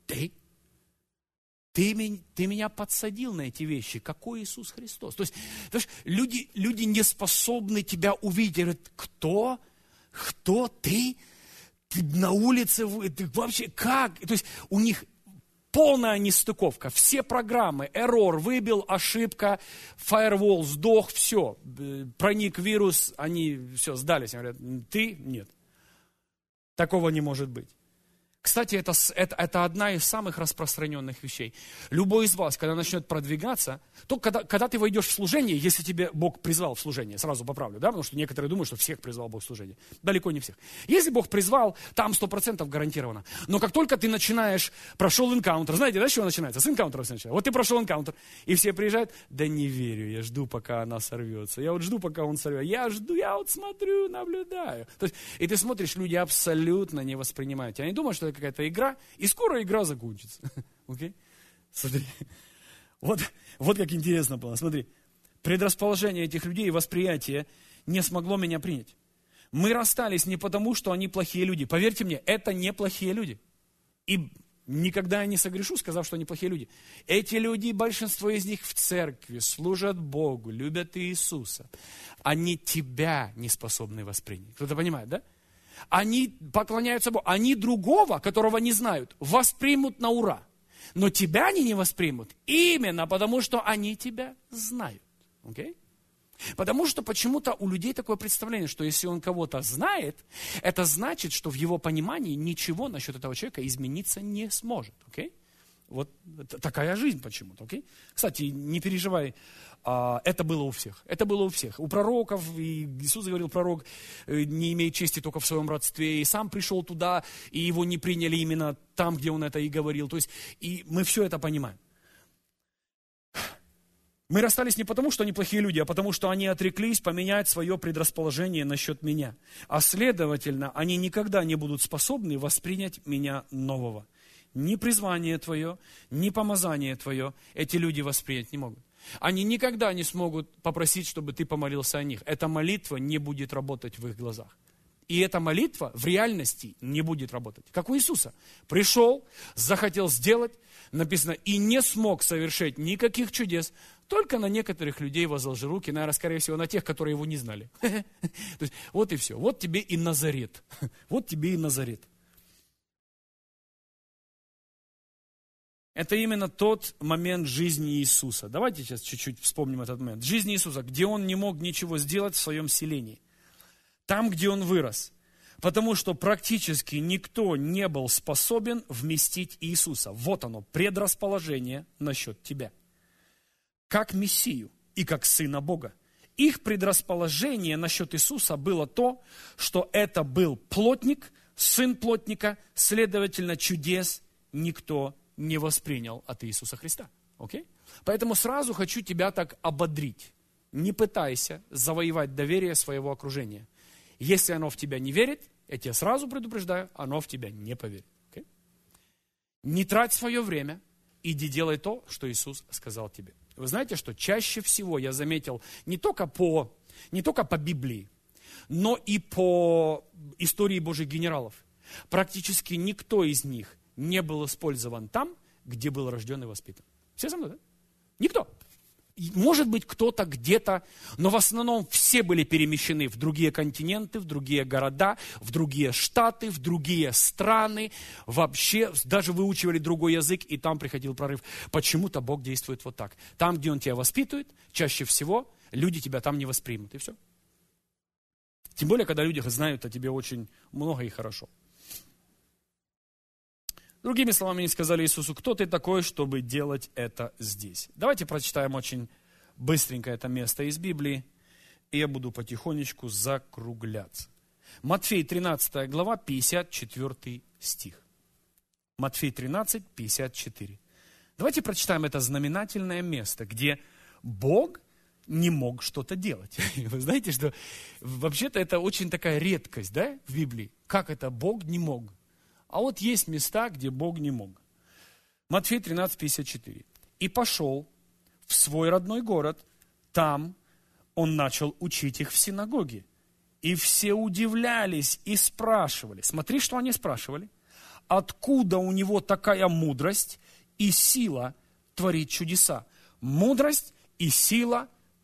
ты меня подсадил на эти вещи. Какой Иисус Христос? То есть люди не способны тебя увидеть. Говорят, кто? Кто ты? Ты на улице, ты вообще как? То есть у них полная нестыковка. Все программы, error, выбил, ошибка, firewall сдох, все. Проник вирус, они все, сдались. Они говорят, ты? Нет. Такого не может быть. Кстати, это одна из самых распространенных вещей. Любой из вас, когда начнет продвигаться, то когда ты войдешь в служение, если тебе Бог призвал в служение, сразу поправлю, да, потому что некоторые думают, что всех призвал Бог в служение. Далеко не всех. Если Бог призвал, там 100% гарантированно. Но как только ты начинаешь, прошел энкаунтер, знаете, да, с чего начинается? С энкаунтера все начинается. Вот ты прошел энкаунтер, и все приезжают, да не верю, я жду, пока она сорвется. Я вот жду, пока он сорвется. Я жду, я вот смотрю, наблюдаю. То есть, и ты смотришь, люди абсолютно не воспринимают тебя. Они думают, что это какая-то игра, и скоро игра закончится. Okay? Смотри. Вот как интересно было. Смотри. Предрасположение этих людей и восприятие не смогло меня принять. Мы расстались не потому, что они плохие люди. Поверьте мне, это не плохие люди. И никогда я не согрешу, сказав, что они плохие люди. Эти люди, большинство из них в церкви, служат Богу, любят Иисуса. Они тебя не способны воспринять. Кто-то понимает, да? Они поклоняются Богу. Они другого, которого не знают, воспримут на ура. Но тебя они не воспримут именно потому, что они тебя знают. Okay? Потому что почему-то у людей такое представление, что если он кого-то знает, это значит, что в его понимании ничего насчет этого человека измениться не сможет. Okay? Вот такая жизнь почему-то. Okay? Кстати, не переживай, это было у всех. Это было у всех. У пророков, и Иисус говорил, пророк не имеет чести только в своем родстве, и сам пришел туда, и его не приняли именно там, где он это и говорил. То есть, и мы все это понимаем. Мы расстались не потому, что они плохие люди, а потому, что они отреклись поменять свое предрасположение насчет меня. А следовательно, они никогда не будут способны воспринять меня нового. Ни призвание твое, ни помазание твое эти люди воспринять не могут. Они никогда не смогут попросить, чтобы ты помолился о них. Эта молитва не будет работать в их глазах. И эта молитва в реальности не будет работать. Как у Иисуса. Пришел, захотел сделать, написано, и не смог совершить никаких чудес, только на некоторых людей возложил руки, наверное, скорее всего, на тех, которые его не знали. То есть, вот и все. Вот тебе и Назарет. Вот тебе и Назарет. Это именно тот момент жизни Иисуса. Давайте сейчас чуть-чуть вспомним этот момент. Жизнь Иисуса, где Он не мог ничего сделать в своем селении. Там, где Он вырос. Потому что практически никто не был способен вместить Иисуса. Вот оно, предрасположение насчет тебя. Как Мессию и как Сына Бога. Их предрасположение насчет Иисуса было то, что это был плотник, сын плотника, следовательно, чудес никто не воспринял от Иисуса Христа. Окей? Поэтому сразу хочу тебя так ободрить. Не пытайся завоевать доверие своего окружения. Если оно в тебя не верит, я тебя сразу предупреждаю, оно в тебя не поверит. Окей? Не трать свое время, иди делай то, что Иисус сказал тебе. Вы знаете, что чаще всего я заметил не только по Библии, но и по истории Божьих генералов. Практически никто из них не был использован там, где был рожден и воспитан. Все со мной, да? Никто. Может быть, кто-то где-то, но в основном все были перемещены в другие континенты, в другие города, в другие штаты, в другие страны. Вообще, даже выучивали другой язык, и там приходил прорыв. Почему-то Бог действует вот так. Там, где Он тебя воспитывает, чаще всего люди тебя там не воспримут, и все. Тем более, когда люди знают о тебе очень много и хорошо. Другими словами, они сказали Иисусу, кто ты такой, чтобы делать это здесь? Давайте прочитаем очень быстренько это место из Библии, и я буду потихонечку закругляться. Матфей 13 глава, 54 стих. Матфей 13, 54. Давайте прочитаем это знаменательное место, где Бог не мог что-то делать. Вы знаете, что вообще-то это очень такая редкость, да, в Библии. Как это Бог не мог? А вот есть места, где Бог не мог. Матфей 13, 54. «И пошел в свой родной город, там он начал учить их в синагоге. И все удивлялись и спрашивали». Смотри, что они спрашивали. «Откуда у него такая мудрость и сила творить чудеса?» Мудрость и сила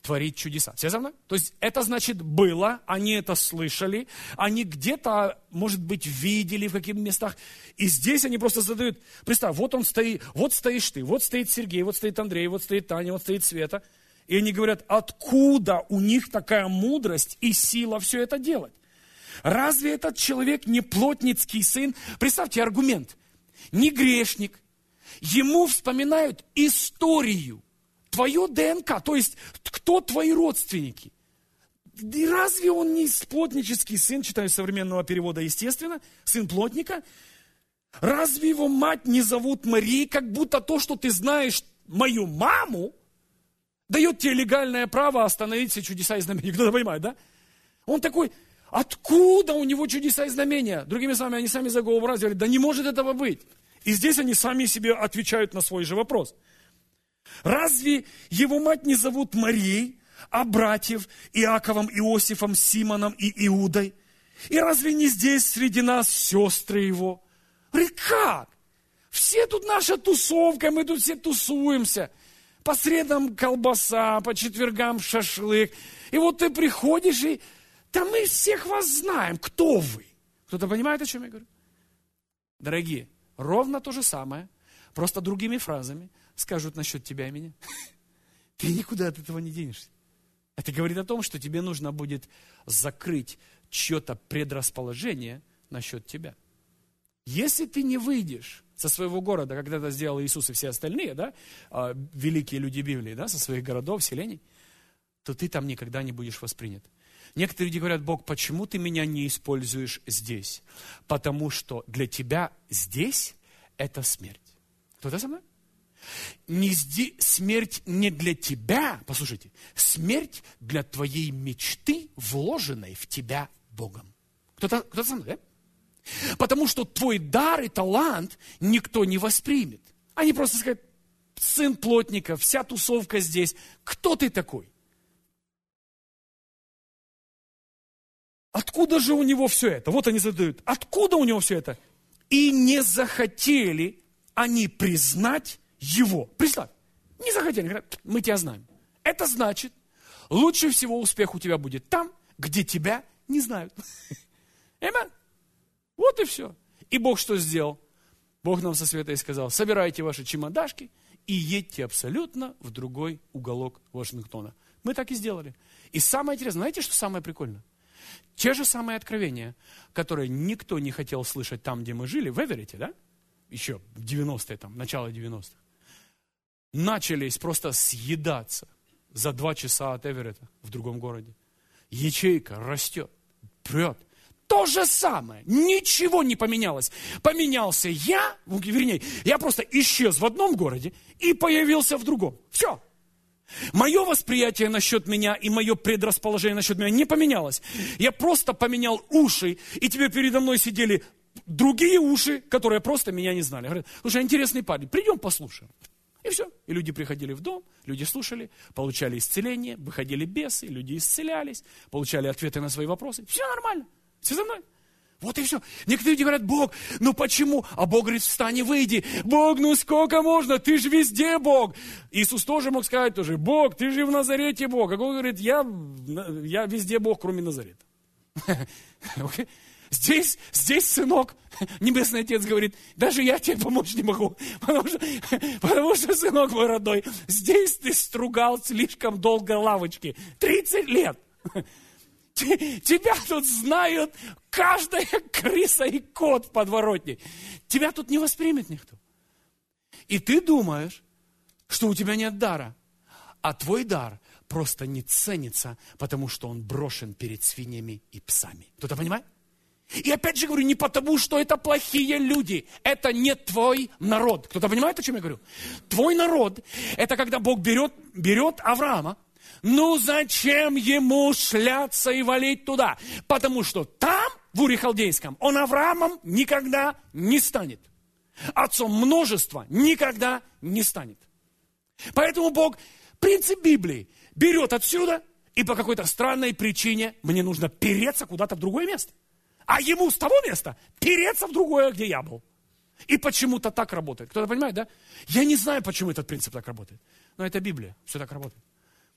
творить чудеса. Все за мной? То есть это значит было, они это слышали, они где-то, может быть, видели в каких-то местах. И здесь они просто задают, представь, вот он стоит, вот стоишь ты, вот стоит Сергей, вот стоит Андрей, вот стоит Таня, вот стоит Света. И они говорят, откуда у них такая мудрость и сила все это делать? Разве этот человек не плотницкий сын? Представьте аргумент. Не грешник. Ему вспоминают историю. Твое ДНК, то есть кто твои родственники. И разве он не плотнический сын, читаю современного перевода, естественно, сын плотника? Разве его мать не зовут Марией, как будто то, что ты знаешь мою маму, дает тебе легальное право остановить все чудеса и знамения. Кто-то понимает, да? Он такой, откуда у него чудеса и знамения? Другими словами, они сами за голову раз говорят, да не может этого быть. И здесь они сами себе отвечают на свой же вопрос. Разве его мать не зовут Марией, а братьев Иаковом, Иосифом, Симоном и Иудой? И разве не здесь среди нас сестры его? Говорит, как? Все тут наша тусовка, мы тут все тусуемся. По средам колбаса, по четвергам шашлык. И вот ты приходишь и, да мы всех вас знаем, кто вы? Кто-то понимает, о чем я говорю? Дорогие, ровно то же самое, просто другими фразами скажут насчет тебя и меня. Ты никуда от этого не денешься. Это говорит о том, что тебе нужно будет закрыть чье-то предрасположение насчет тебя. Если ты не выйдешь со своего города, как это сделал Иисус и все остальные, да, великие люди Библии, да, со своих городов, селений, то ты там никогда не будешь воспринят. Некоторые люди говорят, Бог, почему ты меня не используешь здесь? Потому что для тебя здесь это смерть. Кто-то со мной? Смерть не для тебя, послушайте, смерть для твоей мечты, вложенной в тебя Богом. Кто-то со мной, да? Потому что твой дар и талант никто не воспримет. Они просто скажут, сын плотника, вся тусовка здесь. Кто ты такой? Откуда же у него все это? Вот они задают. Откуда у него все это? И не захотели они признать его. Представь, не захотели. Говорят, мы тебя знаем. Это значит, лучше всего успех у тебя будет там, где тебя не знают. Аминь. Вот и все. И Бог что сделал? Бог нам со Светой сказал, собирайте ваши чемодашки и едьте абсолютно в другой уголок Вашингтона. Мы так и сделали. И самое интересное, знаете, что самое прикольное? Те же самые откровения, которые никто не хотел слышать там, где мы жили, в Эверетте, да? Еще в 90-е, там, начало 90-х. Начались просто съедаться за 2 часа от Эверетта в другом городе. Ячейка растет, прет. То же самое, ничего не поменялось. Поменялся я просто исчез в одном городе и появился в другом. Все. Мое восприятие насчет меня и мое предрасположение насчет меня не поменялось. Я просто поменял уши, и тебе передо мной сидели другие уши, которые просто меня не знали. Говорят, слушай, интересный парень, придем послушаем. И все. И люди приходили в дом, люди слушали, получали исцеление, выходили бесы, люди исцелялись, получали ответы на свои вопросы. Все нормально. Все за мной. Вот и все. Некоторые люди говорят, Бог, ну почему? А Бог говорит, встань и выйди. Бог, ну сколько можно? Ты же везде Бог. Иисус тоже мог сказать тоже, Бог, ты же в Назарете Бог. А Бог говорит, я везде Бог, кроме Назарета. Здесь, сынок, Небесный Отец говорит, даже я тебе помочь не могу, потому что, сынок мой родной, здесь ты стругал слишком долго лавочки, 30 лет. Тебя тут знают каждая крыса и кот в подворотне. Тебя тут не воспримет никто. И ты думаешь, что у тебя нет дара. А твой дар просто не ценится, потому что он брошен перед свиньями и псами. Кто-то понимает? И опять же говорю, не потому, что это плохие люди. Это не твой народ. Кто-то понимает, о чем я говорю? Твой народ, это когда Бог берет Авраама. Ну зачем ему шляться и валить туда? Потому что там, в Уре Халдейском, он Авраамом никогда не станет. Отцом множества никогда не станет. Поэтому Бог, принцип Библии, берет отсюда, и по какой-то странной причине мне нужно переться куда-то в другое место. А ему с того места переться в другое, где я был. И почему-то так работает. Кто-то понимает, да? Я не знаю, почему этот принцип так работает. Но это Библия, все так работает.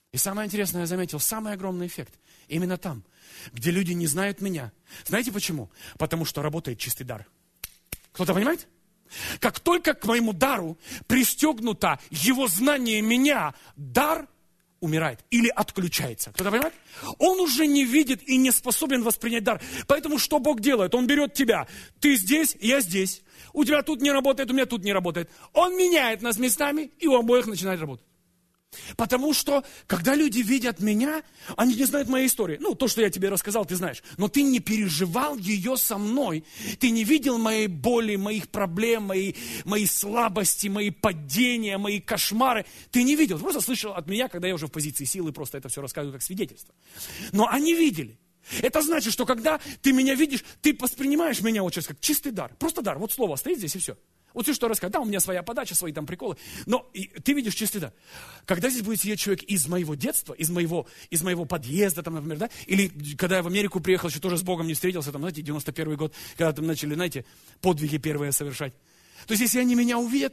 И самое интересное, я заметил, самый огромный эффект именно там, где люди не знают меня. Знаете почему? Потому что работает чистый дар. Кто-то понимает? Как только к моему дару пристегнуто его знание меня, дар умирает или отключается. Кто-то понимает? Он уже не видит и не способен воспринять дар. Поэтому что Бог делает? Он берет тебя. Ты здесь, я здесь. У тебя тут не работает, у меня тут не работает. Он меняет нас местами, и у обоих начинает работать. Потому что, когда люди видят меня, они не знают моей истории. Ну, то, что я тебе рассказал, ты знаешь. Но ты не переживал ее со мной. Ты не видел моей боли, моих проблем, мои слабости, мои падения, мои кошмары. Ты не видел. Ты просто слышал от меня, когда я уже в позиции силы, просто это все рассказываю как свидетельство. Но они видели. Это значит, что когда ты меня видишь, ты воспринимаешь меня вот сейчас как чистый дар. Просто дар. Вот слово стоит здесь и все. Вот все, что рассказать. Да, у меня своя подача, свои там приколы. Но ты видишь чистый дар. Когда здесь будет сидеть человек из моего детства, из моего подъезда, там, например, да, или когда я в Америку приехал, еще тоже с Богом не встретился, там, знаете, 91 год, когда там начали, знаете, подвиги первые совершать. То есть, если они меня увидят,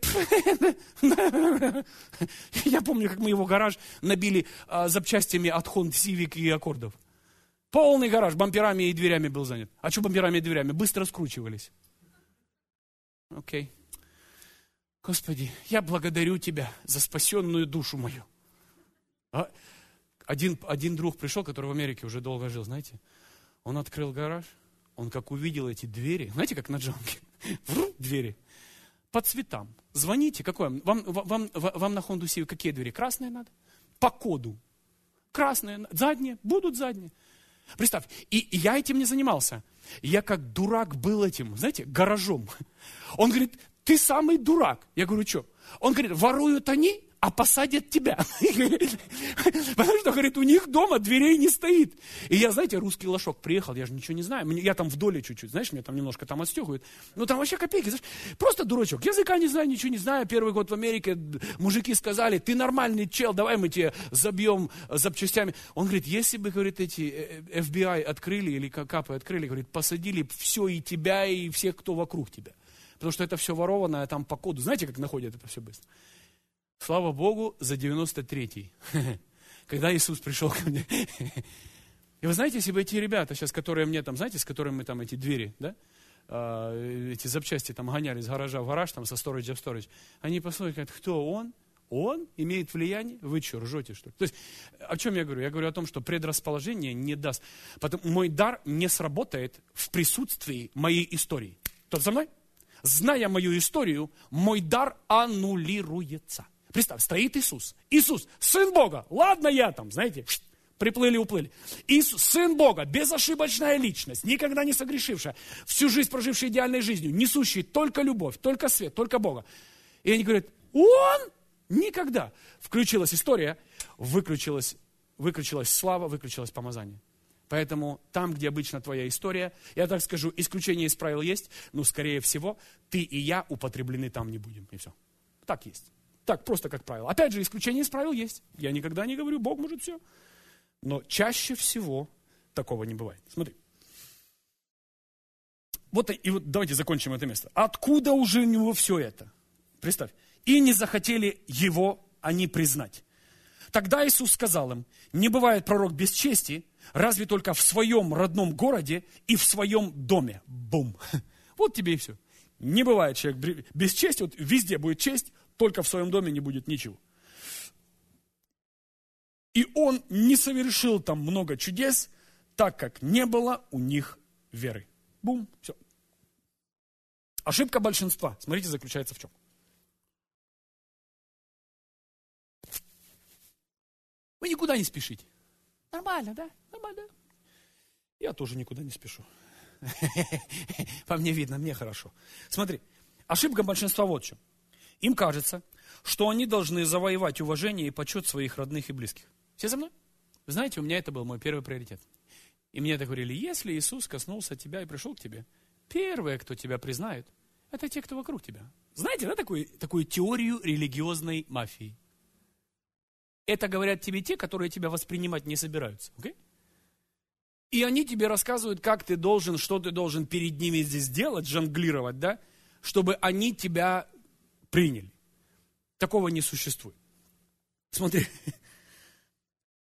я помню, как мы его гараж набили запчастями от Honda Civic и Аккордов. Полный гараж, бамперами и дверями был занят. А что бамперами и дверями? Быстро скручивались. Окей. Господи, я благодарю Тебя за спасенную душу мою. Один друг пришел, который в Америке уже долго жил, знаете. Он открыл гараж, он как увидел эти двери, знаете, как на джанке, двери, по цветам. Звоните, какое? Вам на Honda Civic какие двери? Красные надо? По коду. Красные, задние, будут задние. Представь, и я этим не занимался. Я как дурак был этим, знаете, гаражом. Он говорит, ты самый дурак. Я говорю, что? Он говорит, воруют они, а посадят тебя. Потому что, говорит, у них дома дверей не стоит. И я, знаете, русский лошок приехал, я же ничего не знаю. Я там в доле чуть-чуть, знаешь, меня там немножко там отстегивают. Ну, там вообще копейки, знаешь. Просто дурачок. Языка не знаю, ничего не знаю. Первый год в Америке мужики сказали, ты нормальный чел, давай мы тебе забьем запчастями. Он говорит, если бы, говорит, эти FBI открыли или капы открыли, говорит, посадили все и тебя, и всех, кто вокруг тебя. Потому что это все ворованное там по коду. Знаете, как находят это все быстро? Слава Богу, за 93-й, когда Иисус пришел ко мне. И вы знаете, если бы эти ребята сейчас, которые мне там, знаете, с которыми мы там эти двери, да, эти запчасти там гоняли с гаража в гараж, там со storage в storage, они посмотрят, говорят, кто он? Он имеет влияние? Вы что, ржете, что ли? То есть, о чем я говорю? Я говорю о том, что предрасположение не даст. Потом мой дар не сработает в присутствии моей истории. Кто-то за мной? Зная мою историю, мой дар аннулируется. Представь, стоит Иисус. Иисус, Сын Бога. Ладно, я там, знаете, приплыли, уплыли. Иисус, Сын Бога, безошибочная личность, никогда не согрешившая, всю жизнь прожившая идеальной жизнью, несущий только любовь, только свет, только Бога. И они говорят, он никогда. Включилась история, выключилась слава, выключилось помазание. Поэтому там, где обычно твоя история, я так скажу, исключение из правил есть, но, скорее всего, ты и я употреблены там не будем. И все. Так есть. Так, просто как правило. Опять же, исключение из правил есть. Я никогда не говорю, Бог может все. Но чаще всего такого не бывает. Смотри. Вот давайте закончим это место. Откуда уже у него все это? Представь. И не захотели его они признать. Тогда Иисус сказал им, не бывает пророк без чести, разве только в своем родном городе и в своем доме. Бум. Вот тебе и все. Не бывает человек без чести, вот везде будет честь, только в своем доме не будет ничего. И он не совершил там много чудес, так как не было у них веры. Бум, все. Ошибка большинства, смотрите, заключается в чем? Вы никуда не спешите. Нормально, да? Нормально. Я тоже никуда не спешу. По мне видно, мне хорошо. Смотри, ошибка большинства вот в чем. Им кажется, что они должны завоевать уважение и почет своих родных и близких. Все за мной? Вы знаете, у меня это был мой первый приоритет. И мне это говорили, если Иисус коснулся тебя и пришел к тебе, первые, кто тебя признает, это те, кто вокруг тебя. Знаете, да, такую теорию религиозной мафии? Это говорят тебе те, которые тебя воспринимать не собираются. Okay? И они тебе рассказывают, как ты должен, что ты должен перед ними здесь делать, жонглировать, да, чтобы они тебя приняли. Такого не существует. Смотри,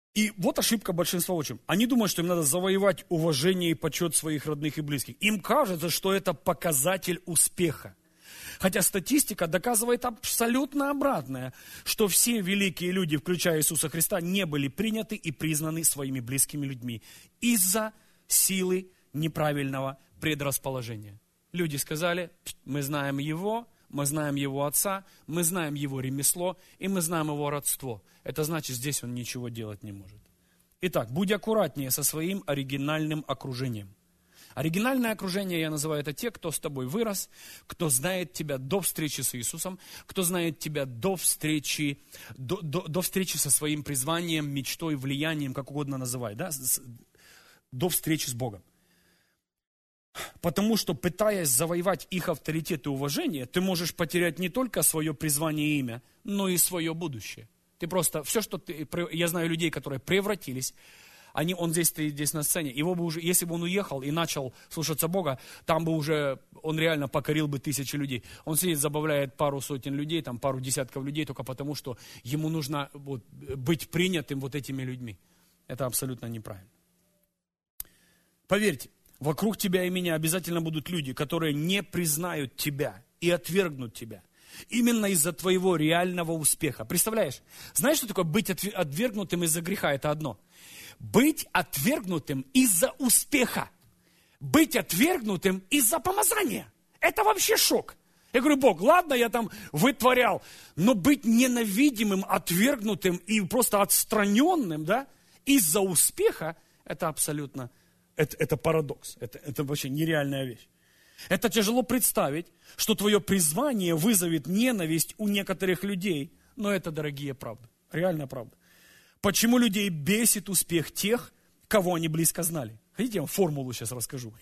И вот ошибка большинства в чем. Они думают, что им надо завоевать уважение и почет своих родных и близких. Им кажется, что это показатель успеха. Хотя статистика доказывает абсолютно обратное, что все великие люди, включая Иисуса Христа, не были приняты и признаны своими близкими людьми из-за силы неправильного предрасположения. Люди сказали: мы знаем его отца, мы знаем его ремесло, и мы знаем его родство. Это значит, здесь он ничего делать не может. Итак, будь аккуратнее со своим оригинальным окружением. Оригинальное окружение, я называю это те, кто с тобой вырос, кто знает тебя до встречи с Иисусом, кто знает тебя до встречи со своим призванием, мечтой, влиянием, как угодно называй, да? До встречи с Богом. Потому что, пытаясь завоевать их авторитет и уважение, ты можешь потерять не только свое призвание и имя, но и свое будущее. Ты просто, я знаю людей, которые превратились, он здесь стоит здесь на сцене, его бы уже, если бы он уехал и начал слушаться Бога, там бы уже, он реально покорил бы тысячи людей. Он сидит, забавляет пару сотен людей, там пару десятков людей, только потому, что ему нужно быть принятым вот этими людьми. Это абсолютно неправильно. Поверьте, вокруг тебя и меня обязательно будут люди, которые не признают тебя и отвергнут тебя. Именно из-за твоего реального успеха. Представляешь? Знаешь, что такое быть отвергнутым из-за греха? Это одно. Быть отвергнутым из-за успеха. Быть отвергнутым из-за помазания. Это вообще шок. Я говорю: Бог, ладно, я там вытворял, но быть ненавидимым, отвергнутым и просто отстраненным, да, из-за успеха, это абсолютно, это парадокс. Это вообще нереальная вещь. Это тяжело представить, что твое призвание вызовет ненависть у некоторых людей, но это, дорогие, правда, реальная правда. Почему людей бесит успех тех, кого они близко знали? Хотите, я вам формулу сейчас расскажу?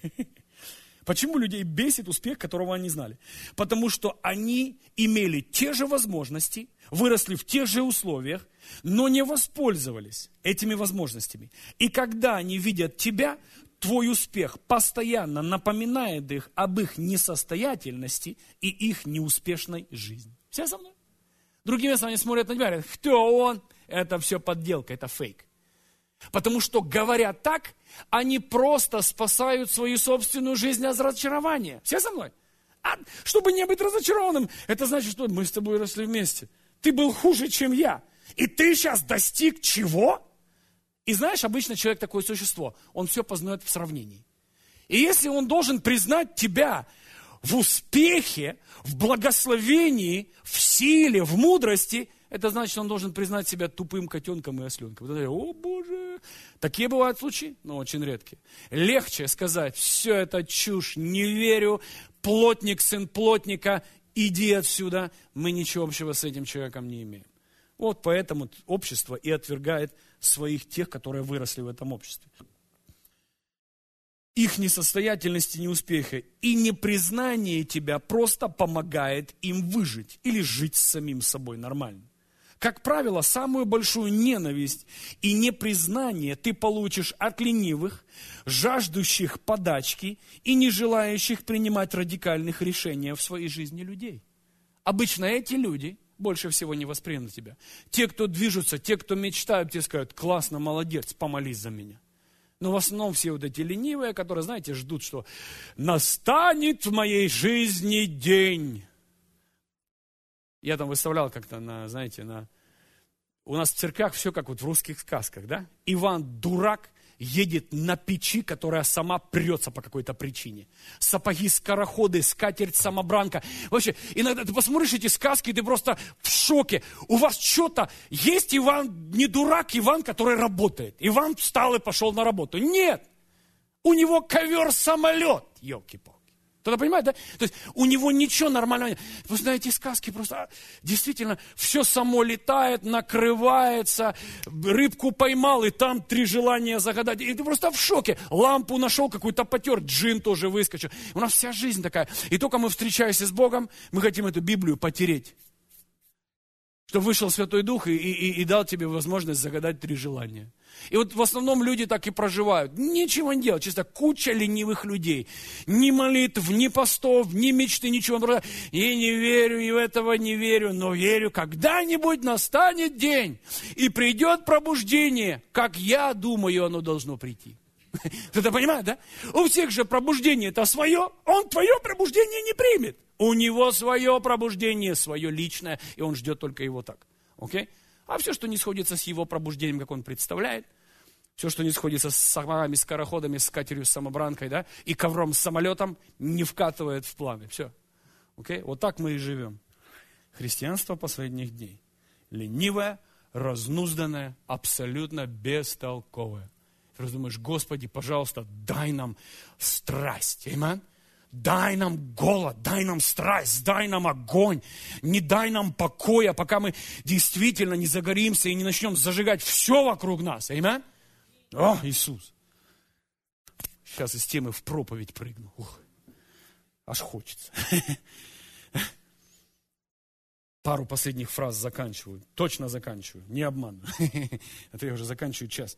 Почему людей бесит успех, которого они знали? Потому что они имели те же возможности, выросли в тех же условиях, но не воспользовались этими возможностями. И когда они видят тебя, твой успех постоянно напоминает их об их несостоятельности и их неуспешной жизни. Все со мной? Другими словами, смотрят на тебя и говорят: кто он? Это все подделка, это фейк. Потому что, говоря так, они просто спасают свою собственную жизнь от разочарования. Все со мной? Чтобы не быть разочарованным, это значит, что мы с тобой росли вместе. Ты был хуже, чем я. И ты сейчас достиг чего? И знаешь, обычно человек такое существо, он все познает в сравнении. И если он должен признать тебя в успехе, в благословении, в силе, в мудрости, это значит, он должен признать себя тупым котенком и осленком. О, Боже! Такие бывают случаи, но очень редкие. Легче сказать: все это чушь, не верю, плотник, сын плотника, иди отсюда. Мы ничего общего с этим человеком не имеем. Вот поэтому общество и отвергает своих тех, которые выросли в этом обществе. Их несостоятельность и неуспехи и непризнание тебя просто помогает им выжить или жить с самим собой нормально. Как правило, самую большую ненависть и непризнание ты получишь от ленивых, жаждущих подачки и не желающих принимать радикальных решений в своей жизни людей. Обычно эти люди больше всего не воспримут тебя. Те, кто движутся, те, кто мечтают, те скажут: классно, молодец, помолись за меня. Но в основном все вот эти ленивые, которые, знаете, ждут, что настанет в моей жизни день. Я там выставлял как-то у нас в церквях все как вот в русских сказках, да? Иван дурак едет на печи, которая сама прется по какой-то причине. Сапоги, скороходы, скатерть-самобранка. Вообще, иногда ты посмотришь эти сказки, ты просто в шоке. У вас что-то есть Иван, не дурак Иван, который работает. Иван встал и пошел на работу. Нет! У него ковер-самолет, елки-палки. Кто-то понимает, да? То есть у него ничего нормального нет. Вы знаете, сказки просто действительно все само летает, накрывается, рыбку поймал, и там 3 желания загадать. И ты просто в шоке. Лампу нашел какую-то потер, джин тоже выскочил. У нас вся жизнь такая. И только мы встречаемся с Богом, мы хотим эту Библию потереть. Чтобы вышел Святой Дух и дал тебе возможность загадать 3 желания. И вот в основном люди так и проживают. Ничего не делают. Чисто куча ленивых людей. Ни молитв, ни постов, ни мечты, ничего. И не верю, и в этого не верю. Но верю, когда-нибудь настанет день. И придет пробуждение. Как я думаю, оно должно прийти. Кто-то понимает, да? У всех же пробуждение это свое. Он твое пробуждение не примет. У него свое пробуждение, свое личное, и он ждет только его так. Окей? А все, что не сходится с его пробуждением, как он представляет, все, что не сходится с самолами, скороходами, с катерью, с самобранкой, да, и ковром с самолетом, не вкатывает в планы. Все. Окей? Вот так мы и живем. Христианство последних дней. Ленивое, разнузданное, абсолютно бестолковое. Ты думаешь, Господи, пожалуйста, дай нам страсть. Аминь. Дай нам голод, дай нам страсть, дай нам огонь. Не дай нам покоя, пока мы действительно не загоримся и не начнем зажигать все вокруг нас. Аминь. О, Иисус. Сейчас из темы в проповедь прыгну. Ух, аж хочется. Пару последних фраз заканчиваю. Точно заканчиваю. Не обманываю. Это я уже заканчиваю час.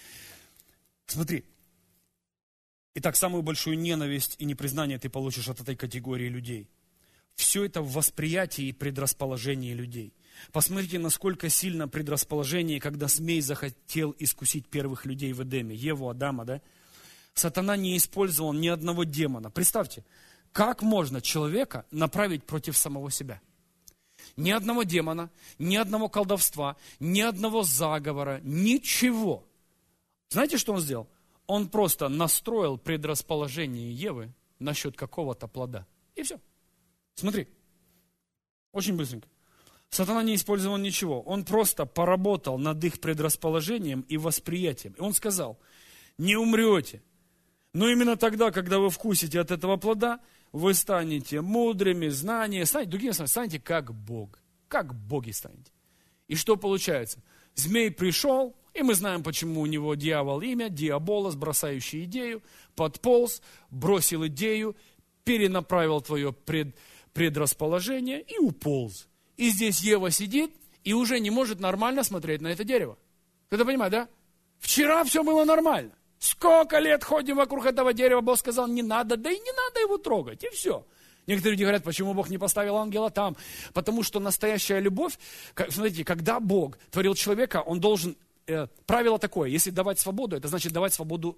Смотри. Итак, самую большую ненависть и непризнание ты получишь от этой категории людей. Все это в восприятии и предрасположении людей. Посмотрите, насколько сильно предрасположение, когда змей захотел искусить первых людей в Эдеме, Еву, Адама, да? Сатана не использовал ни одного демона. Представьте, как можно человека направить против самого себя? Ни одного демона, ни одного колдовства, ни одного заговора, ничего. Знаете, что он сделал? Он просто настроил предрасположение Евы насчет какого-то плода. И все. Смотри. Очень быстренько. Сатана не использовал ничего. Он просто поработал над их предрасположением и восприятием. И он сказал, не умрете. Но именно тогда, когда вы вкусите от этого плода, вы станете мудрыми, станете как Бог. Как боги станете. И что получается? Змей пришел, и мы знаем, почему у него дьявол имя, диаболос, бросающий идею, подполз, бросил идею, перенаправил твое предрасположение и уполз. И здесь Ева сидит и уже не может нормально смотреть на это дерево. Кто-то понимает, да? Вчера все было нормально. Сколько лет ходим вокруг этого дерева, Бог сказал, не надо, да и не надо его трогать, и все. Некоторые люди говорят, почему Бог не поставил ангела там? Потому что настоящая любовь, смотрите, когда Бог творил человека, он должен, правило такое, если давать свободу, это значит давать свободу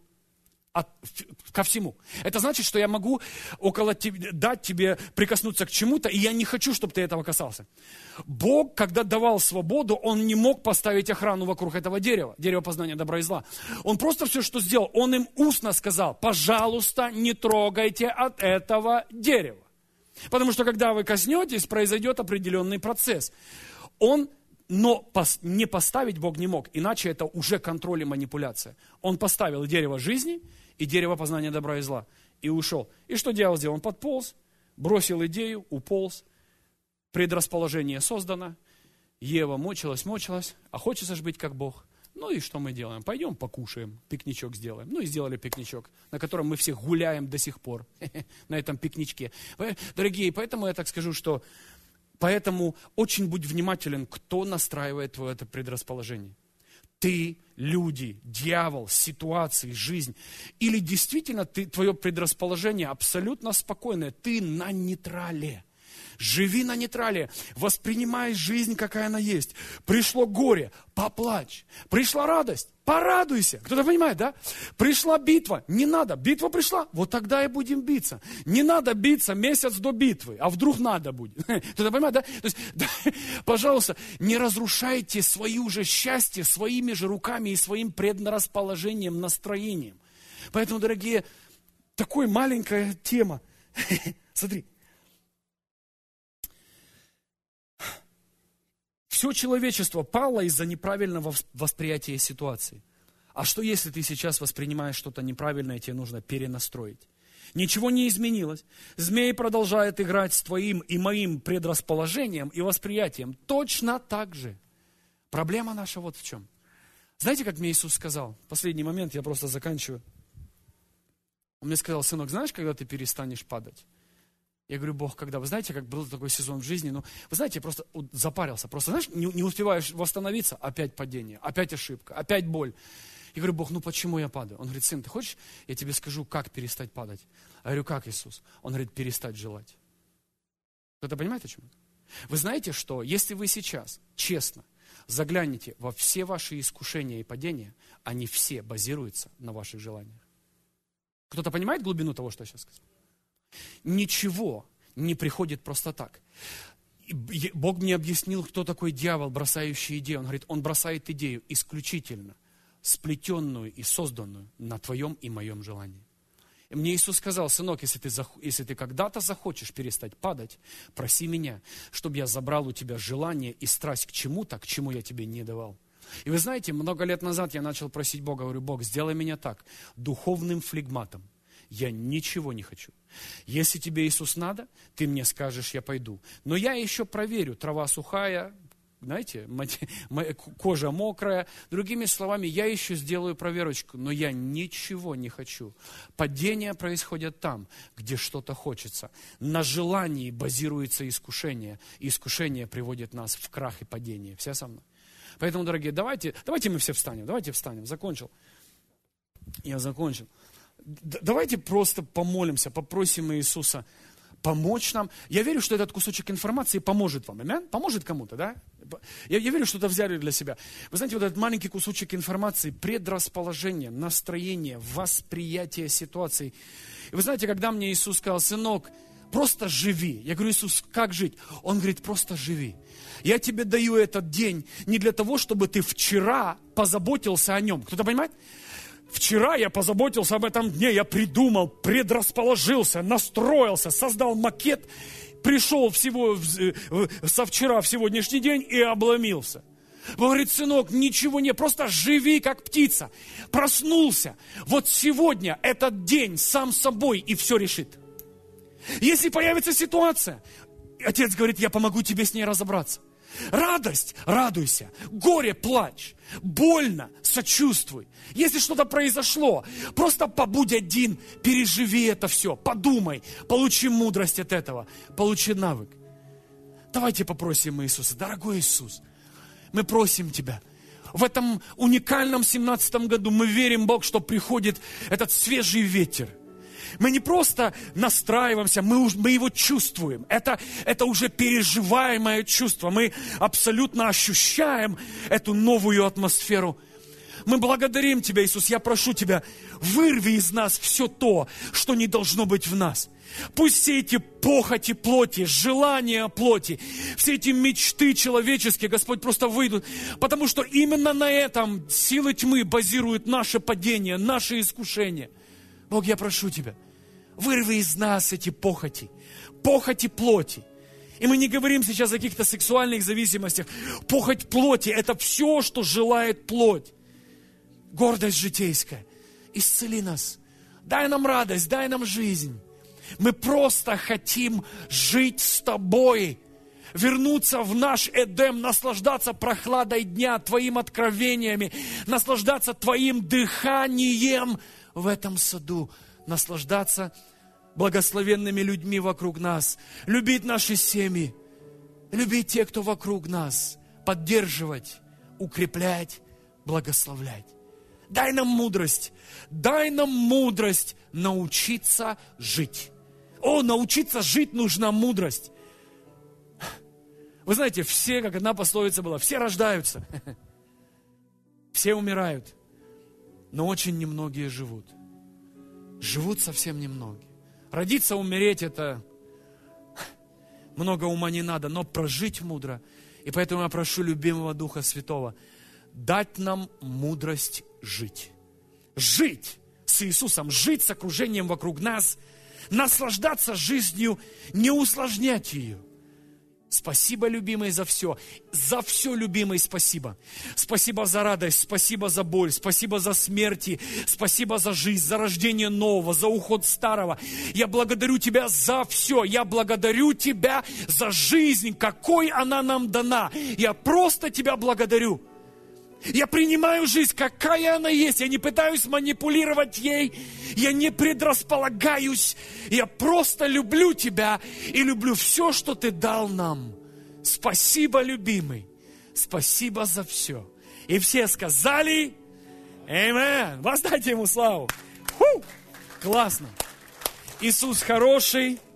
ко всему. Это значит, что я могу дать тебе прикоснуться к чему-то, и я не хочу, чтобы ты этого касался. Бог, когда давал свободу, Он не мог поставить охрану вокруг этого дерева, дерева познания добра и зла. Он просто все, что сделал, Он им устно сказал, пожалуйста, не трогайте от этого дерева. Потому что, когда вы коснетесь, произойдет определенный процесс. Но не поставить Бог не мог, иначе это уже контроль и манипуляция. Он поставил дерево жизни и дерево познания добра и зла. И ушел. И что дьявол сделал? Он подполз, бросил идею, уполз. Предрасположение создано. Ева мучилась, а хочется же быть как Бог. Ну и что мы делаем? Пойдем покушаем, пикничок сделаем. Ну и сделали пикничок, на котором мы все гуляем до сих пор, на этом пикничке. Дорогие, поэтому я так скажу, что поэтому очень будь внимателен, кто настраивает твое это предрасположение. Ты, люди, дьявол, ситуации, жизнь. Или действительно твое предрасположение абсолютно спокойное. Ты на нейтрале. Живи на нейтрале, воспринимай жизнь, какая она есть. Пришло горе, поплачь. Пришла радость, порадуйся. Кто-то понимает, да? Пришла битва, не надо. Битва пришла, вот тогда и будем биться. Не надо биться месяц до битвы, а вдруг надо будет. Кто-то понимает, да? То есть, да, пожалуйста, не разрушайте свое же счастье своими же руками и своим предрасположением, настроением. Поэтому, дорогие, такая маленькая тема. Смотри. Все человечество пало из-за неправильного восприятия ситуации. А что если ты сейчас воспринимаешь что-то неправильное, тебе нужно перенастроить? Ничего не изменилось. Змей продолжает играть с твоим и моим предрасположением и восприятием. Точно так же. Проблема наша вот в чем. Знаете, как мне Иисус сказал? Последний момент, я просто заканчиваю. Он мне сказал, сынок, знаешь, когда ты перестанешь падать? Я говорю, Бог, когда? Вы знаете, как был такой сезон в жизни, вы знаете, я просто запарился, просто, знаешь, не успеваешь восстановиться, опять падение, опять ошибка, опять боль. Я говорю, Бог, почему я падаю? Он говорит, сын, ты хочешь, я тебе скажу, как перестать падать? Я говорю, как, Иисус? Он говорит, перестать желать. Кто-то понимает, о чем это? Вы знаете, что если вы сейчас честно загляните во все ваши искушения и падения, они все базируются на ваших желаниях. Кто-то понимает глубину того, что я сейчас сказал? Ничего не приходит просто так. Бог мне объяснил, кто такой дьявол, бросающий идею. Он говорит, он бросает идею исключительно сплетенную и созданную на твоем и моем желании. И мне Иисус сказал, сынок, если ты когда-то захочешь перестать падать, проси меня, чтобы я забрал у тебя желание и страсть к чему-то, к чему я тебе не давал. И вы знаете, много лет назад я начал просить Бога, говорю, Бог, сделай меня так, духовным флегматом. Я ничего не хочу. Если тебе, Иисус, надо, ты мне скажешь, я пойду. Но я еще проверю, трава сухая, знаете, кожа мокрая. Другими словами, я еще сделаю проверочку, но я ничего не хочу. Падения происходят там, где что-то хочется. На желании базируется искушение. И искушение приводит нас в крах и падение. Все со мной? Поэтому, дорогие, давайте мы все встанем. Давайте встанем. Закончил. Я закончил. Давайте просто помолимся, попросим Иисуса помочь нам. Я верю, что этот кусочек информации поможет вам. Аминь? Поможет кому-то, да? Я верю, что это взяли для себя. Вы знаете, вот этот маленький кусочек информации, предрасположение, настроение, восприятие ситуации. И вы знаете, когда мне Иисус сказал, сынок, просто живи. Я говорю, Иисус, как жить? Он говорит, просто живи. Я тебе даю этот день не для того, чтобы ты вчера позаботился о нем. Кто-то понимает? Вчера я позаботился об этом дне, я придумал, предрасположился, настроился, создал макет, пришел со вчера в сегодняшний день и обломился. Он говорит, сынок, ничего не, просто живи как птица. Проснулся. Вот сегодня этот день сам собой и все решит. Если появится ситуация, отец говорит, я помогу тебе с ней разобраться. Радость, радуйся. Горе, плачь. Больно, сочувствуй. Если что-то произошло, просто побудь один, переживи это все, подумай, получи мудрость от этого, получи навык. Давайте попросим Иисуса, дорогой Иисус, мы просим Тебя. В этом уникальном 17-м году мы верим, Бог, что приходит этот свежий ветер. Мы не просто настраиваемся, мы его чувствуем. Это уже переживаемое чувство. Мы абсолютно ощущаем эту новую атмосферу. Мы благодарим Тебя, Иисус. Я прошу Тебя, вырви из нас все то, что не должно быть в нас. Пусть все эти похоти плоти, желания плоти, все эти мечты человеческие, Господь, просто выйдут. Потому что именно на этом силы тьмы базируют наше падение, наши искушения. Бог, я прошу Тебя, вырви из нас эти похоти плоти. И мы не говорим сейчас о каких-то сексуальных зависимостях. Похоть плоти – это все, что желает плоть. Гордость житейская. Исцели нас. Дай нам радость, дай нам жизнь. Мы просто хотим жить с Тобой. Вернуться в наш Эдем, наслаждаться прохладой дня, Твоим откровениями, наслаждаться Твоим дыханием в этом саду, наслаждаться благословенными людьми вокруг нас, любить наши семьи, любить тех, кто вокруг нас, поддерживать, укреплять, благословлять. Дай нам мудрость научиться жить. Научиться жить нужна мудрость. Вы знаете, все, как одна пословица была, все рождаются, все умирают, но очень немногие живут. Живут совсем немногие. Родиться, умереть, это много ума не надо, но прожить мудро. И поэтому я прошу любимого Духа Святого дать нам мудрость жить. Жить с Иисусом, жить с окружением вокруг нас, наслаждаться жизнью, не усложнять ее. Спасибо, любимый, за все. За все, любимый, спасибо. Спасибо за радость, спасибо за боль, спасибо за смерти, спасибо за жизнь, за рождение нового, за уход старого. Я благодарю Тебя за все. Я благодарю Тебя за жизнь, какой она нам дана. Я просто Тебя благодарю. Я принимаю жизнь, какая она есть. Я не пытаюсь манипулировать ей. Я не предрасполагаюсь. Я просто люблю тебя и люблю все, что ты дал нам. Спасибо, любимый. Спасибо за все. И все сказали: Аминь. Воздайте ему славу. Классно. Иисус хороший.